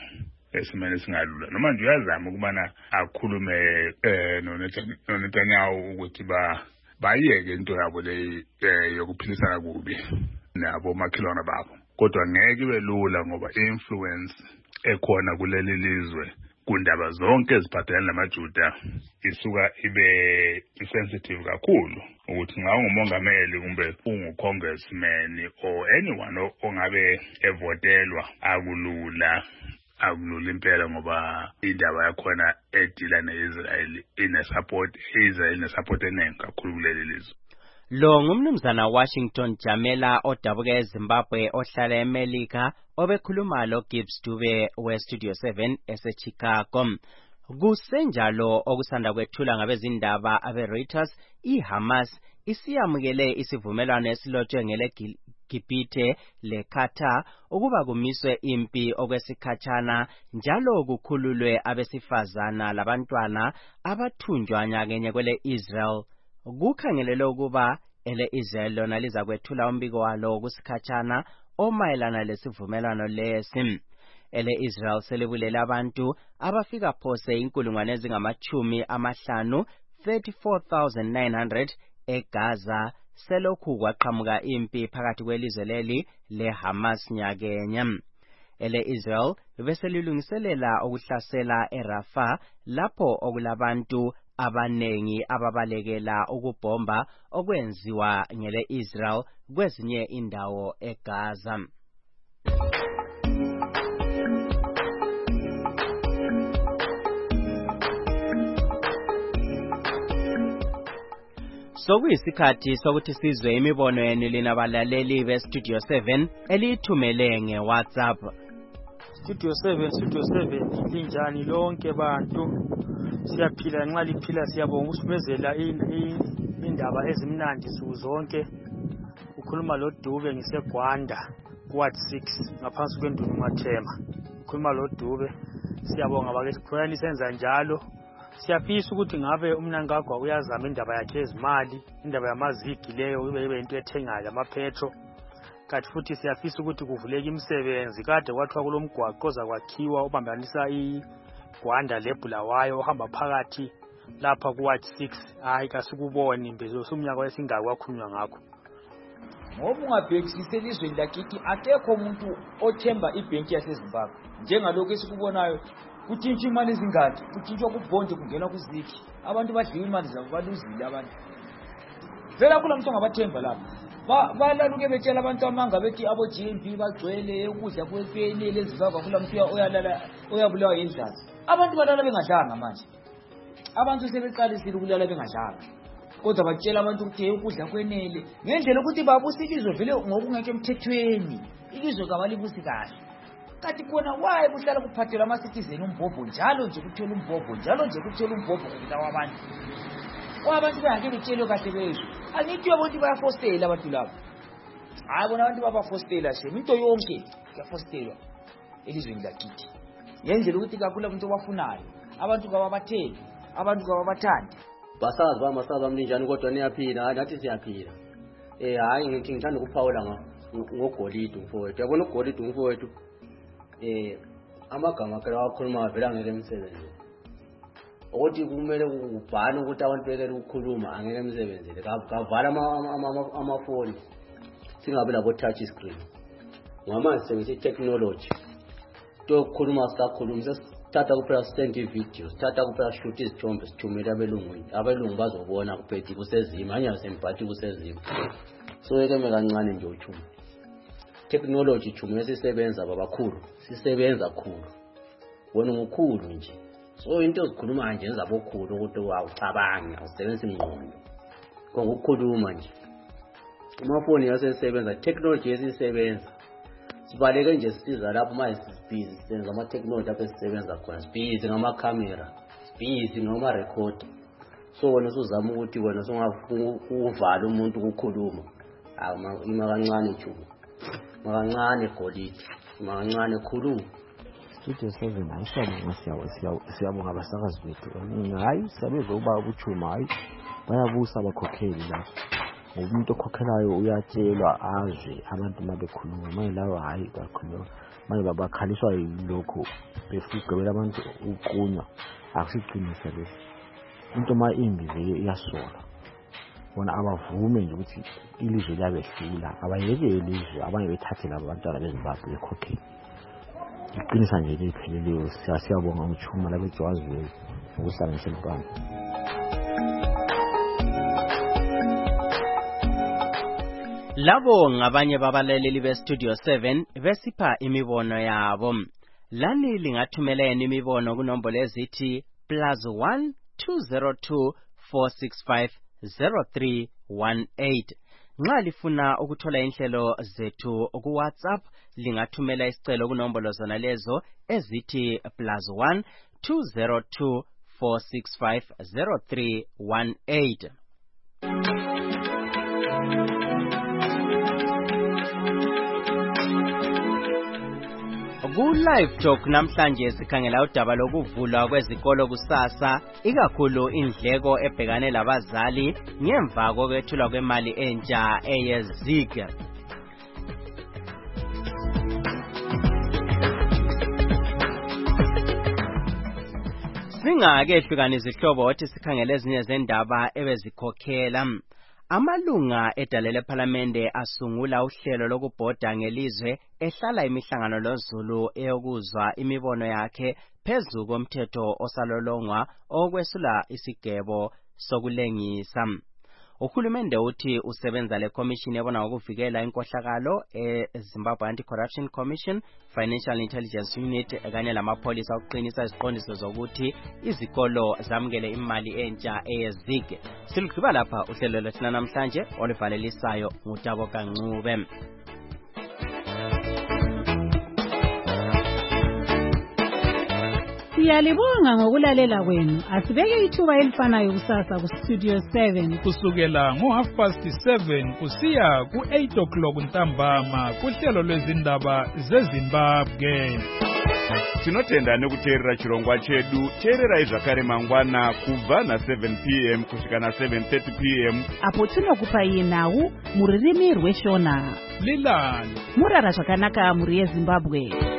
Noma nje uyazama ukubana akhulume noNetanyahu ukuthi bayeke into yabo le yokuphilisana kubi nabo makhelwane babo, kodwa ngeke ibe lula ngoba i-influence ekhona kuleli lizwe kundaba zonke eziphathelene namaJuda isuka ibe sensitive kakhulu, ukuthi ngabe ungumongameli kumbe ungu-congressman or anyone ongabe evotelwa akulula impela, ngoba indaba yakhona edila ne-Israel Israel inesupport eningi kakhulu kuleli lizwe. Lo ngumnumzana Washington Jamela odabuka eZimbabwe ohlala eMelika obekhuluma lo Gibbs Dube weStudio 7 eseChicago. Kusenjalo okusanda kwethula ngabezindaba abe-Reuters, iHamas isiyamukele isivumelwano esilotshwe ngeleGibhithe leQatar ukuba kumiswe impi okwesikhatshana njalo kukhululwe abesifazana labantwana abathunjwa nyakenye kwele-Israel. Kukhangelelwe ukuba ele-Israel lona liza kwethula umbiko walo kusikhatshana omayelana lesivumelwano lesi. Ele-Israel selibulele abantu abafika phose 50,000 34,900 eGaza selokhu kwaqhamuka impi phakathi kwelizwe leli leHamas nyakenye. Ele-Israel beselilungiselela ukuhlasela eRafah lapho okulabantu abanengi ababalekela ukubhomba okwenziwa ngele-Israel kwezinye indawo eGaza. Sokuyisikhathi sokuthi sizwe imibono yenu lina balaleli beStudio 7 elithumele ngeWhatsApp. Studio 7 linjani lonke bantu? Siyaphila nxa liphila, siyabonga ukusumezela indaba ezimnandi suku zonke. Ukhuluma loDube ngiseGwanda Ward 6 ngaphansi kwenduna uMathema. Ukhuluma loDube, siyabonga bakesikhulani senza njalo. Siyafisa ukuthi ngabe uMnangagwa uyazama indaba yakhe ezimali, indaba yamazigi leyo ibe into ethengayo amapetro. Kanti futhi siyafisa ukuthi kuvuleke imisebenzi kade kwathiwa kulomgwaqo ozakwakhiwa obambanisa iGwanda leBulawayo ohamba phakathi lapha kuWard 6. Hayi kasikuboni imbezo somnyaka wesingaki wakhulunywa ngakho. Ngoba ungabhekisise elizweni lakithi akekho umuntu othemba ibhenki yaseZimbabwe. Njengalokho esikubonayo kuthintsha imali ezingaki, kuthintshwa kubonde kungena kuziki. Abantu badliwe imali zabo baluzile abantu. Vela kula muntu ongabathemba lapha. Balaluke betshela abantu amanga bethi abo GMB bagcwele ukudla kwenele eZimbabwe kula muntu oyabulawa yindlala. Abantu balala bengadlanga manje. Abantu sebeqalisile ukulala bengadlanga. Kodwa batshela abantu ukuthi ukudla kwenele ngendlela ukuthi babusa ilizwe vele ngokungeke emthethweni. Ilizwe kabalibusi kahle. Kathi khona waye kuhlala kuphathela ama-citizen umbhobho njalo nje kuthola umbhobho ngita wabantu. Abantu bangeke betshele kahle bezwe. Angithi abantu bayafostela abantu labo. Hayi bona abantu babafostela sheme into yonke yafostelwa elizweni lakithi. Ngendlela ukuthi kakhulu umuntu obafunayo. Abantu kababatheli, abantu kababathandi. Basazi bami njani kodwa niyaphila, nathi siyaphila. Hayi ngithanda ukuphawula ngogolide umfowethu. Yabona ugolide umfowethu. Amagama akhe awakhuluma vela ngeke emsebenzi. Ukuthi kumele ubhane ukuthi abantu bekele ukukhuluma angeke emsebenzini. Kavala amafoni. Singabe labo touch screen. Ngamanje sebenzisa technology. Ukukhuluma sakhuluma sesithatha kuphela send videos, sithatha kuphela shoot izithombe sithumela abelungwini. Abelungu bazobona kuphethi kusezima, anya sembhathi kusezima. So yeke mekancane nje uthuma. Technology thume esisebenza babakhulu, sisebenza khulu. Wona ngokhulu nje. So into ezikhuluma nje ezabokhulu ukuthi awucabangi, awusebenzi ingqondo. Ngokukhuluma nje. Amafoni yasesebenza, technology yesisebenza. Sibaleke nje sisiza lapho manje sibhizi senza ama technology apho sisebenza khona. Sibhizi ngama camera, sibhizi ngama record. So wena usuzama ukuthi wena songakuvala umuntu ukukhuluma. Ima kancane thuba. Makancane golide, makancane khulu. Studio 7 ayisabonga siyabonga abasakazi bethu. Hayi siyabezwe uba ubuchuma hayi bayabusa abakhokheli la. Umuntu okhokhelayo uyatshelwa azwe abantu mabekhuluma manje lawo hayi bakhuluma. Manje babakhaliswa yilokho befugqebela abantu ukuqunywa akusiqinisa lesi. Into ma imbi vele iyasola. Bona abavume nje ukuthi ilizwe liyabehlula abayeke ilizwe abanye bethathe labo bantwana beZimbabwe bekhokhela. Iqinisa nje lipheleleyo siyabonga uchuma labejwazwe ukuhlanganisa impande. Labo ngabanye babalaleli beStudio 7 besipha imibono yabo. Lani lingathumeleni imibono kunombolo ezithi +1 202 465 0318. Nxa lifuna ukuthola inhlelo zethu ku WhatsApp lingathumela isicelo kunombolo zona lezo ezithi +1 202 465 0318. Ku-Live Talk namhlanje sikhangela udaba lokuvulwa kwezikolo kusasa, ikakhulu indleko ebhekane labazali ngemva kokwethulwa kwemali entsha eyezig. Singake ehlukana izihlobo othi sikhangele ezinye zendaba ebezikhokhela. Amalunga edalele parliamente asungula uhlelo lokubhoda ngelizwe ehlala imihlangano loZulu eyokuzwa imibono yakhe phezu komthetho osalolongwa okwesula isigebo sokulengisa. Uhulumende uthi usebenza le commission ebona ukuvikela inkohlakalo Zimbabwe Anti-Corruption Commission, Financial Intelligence Unit kanye lamapolisa ukuqinisa iziqondiso zokuthi izikolo zamukele imali entsha eyezig. Silugqiba lapha uhlelo lwethina namhlanje oluvalelisayo ngutabo kancube. Siyalibonga ngokulalela kwenu. Asibeke ithuba elifanayo kusasa ku Studio 7 kusukela ngo7:30 kusiya ku8 ntambama kuhlelo lwezindaba zeZimbabwe. Tinotenda nekuteerera chirongwa chedu. Teererai zvakare mangwana kubva na7 p.m. kusvika na7:30 p.m. apo tinokupai nhau muririmi rweshona. Lilani murara zvakanaka muri yeZimbabwe.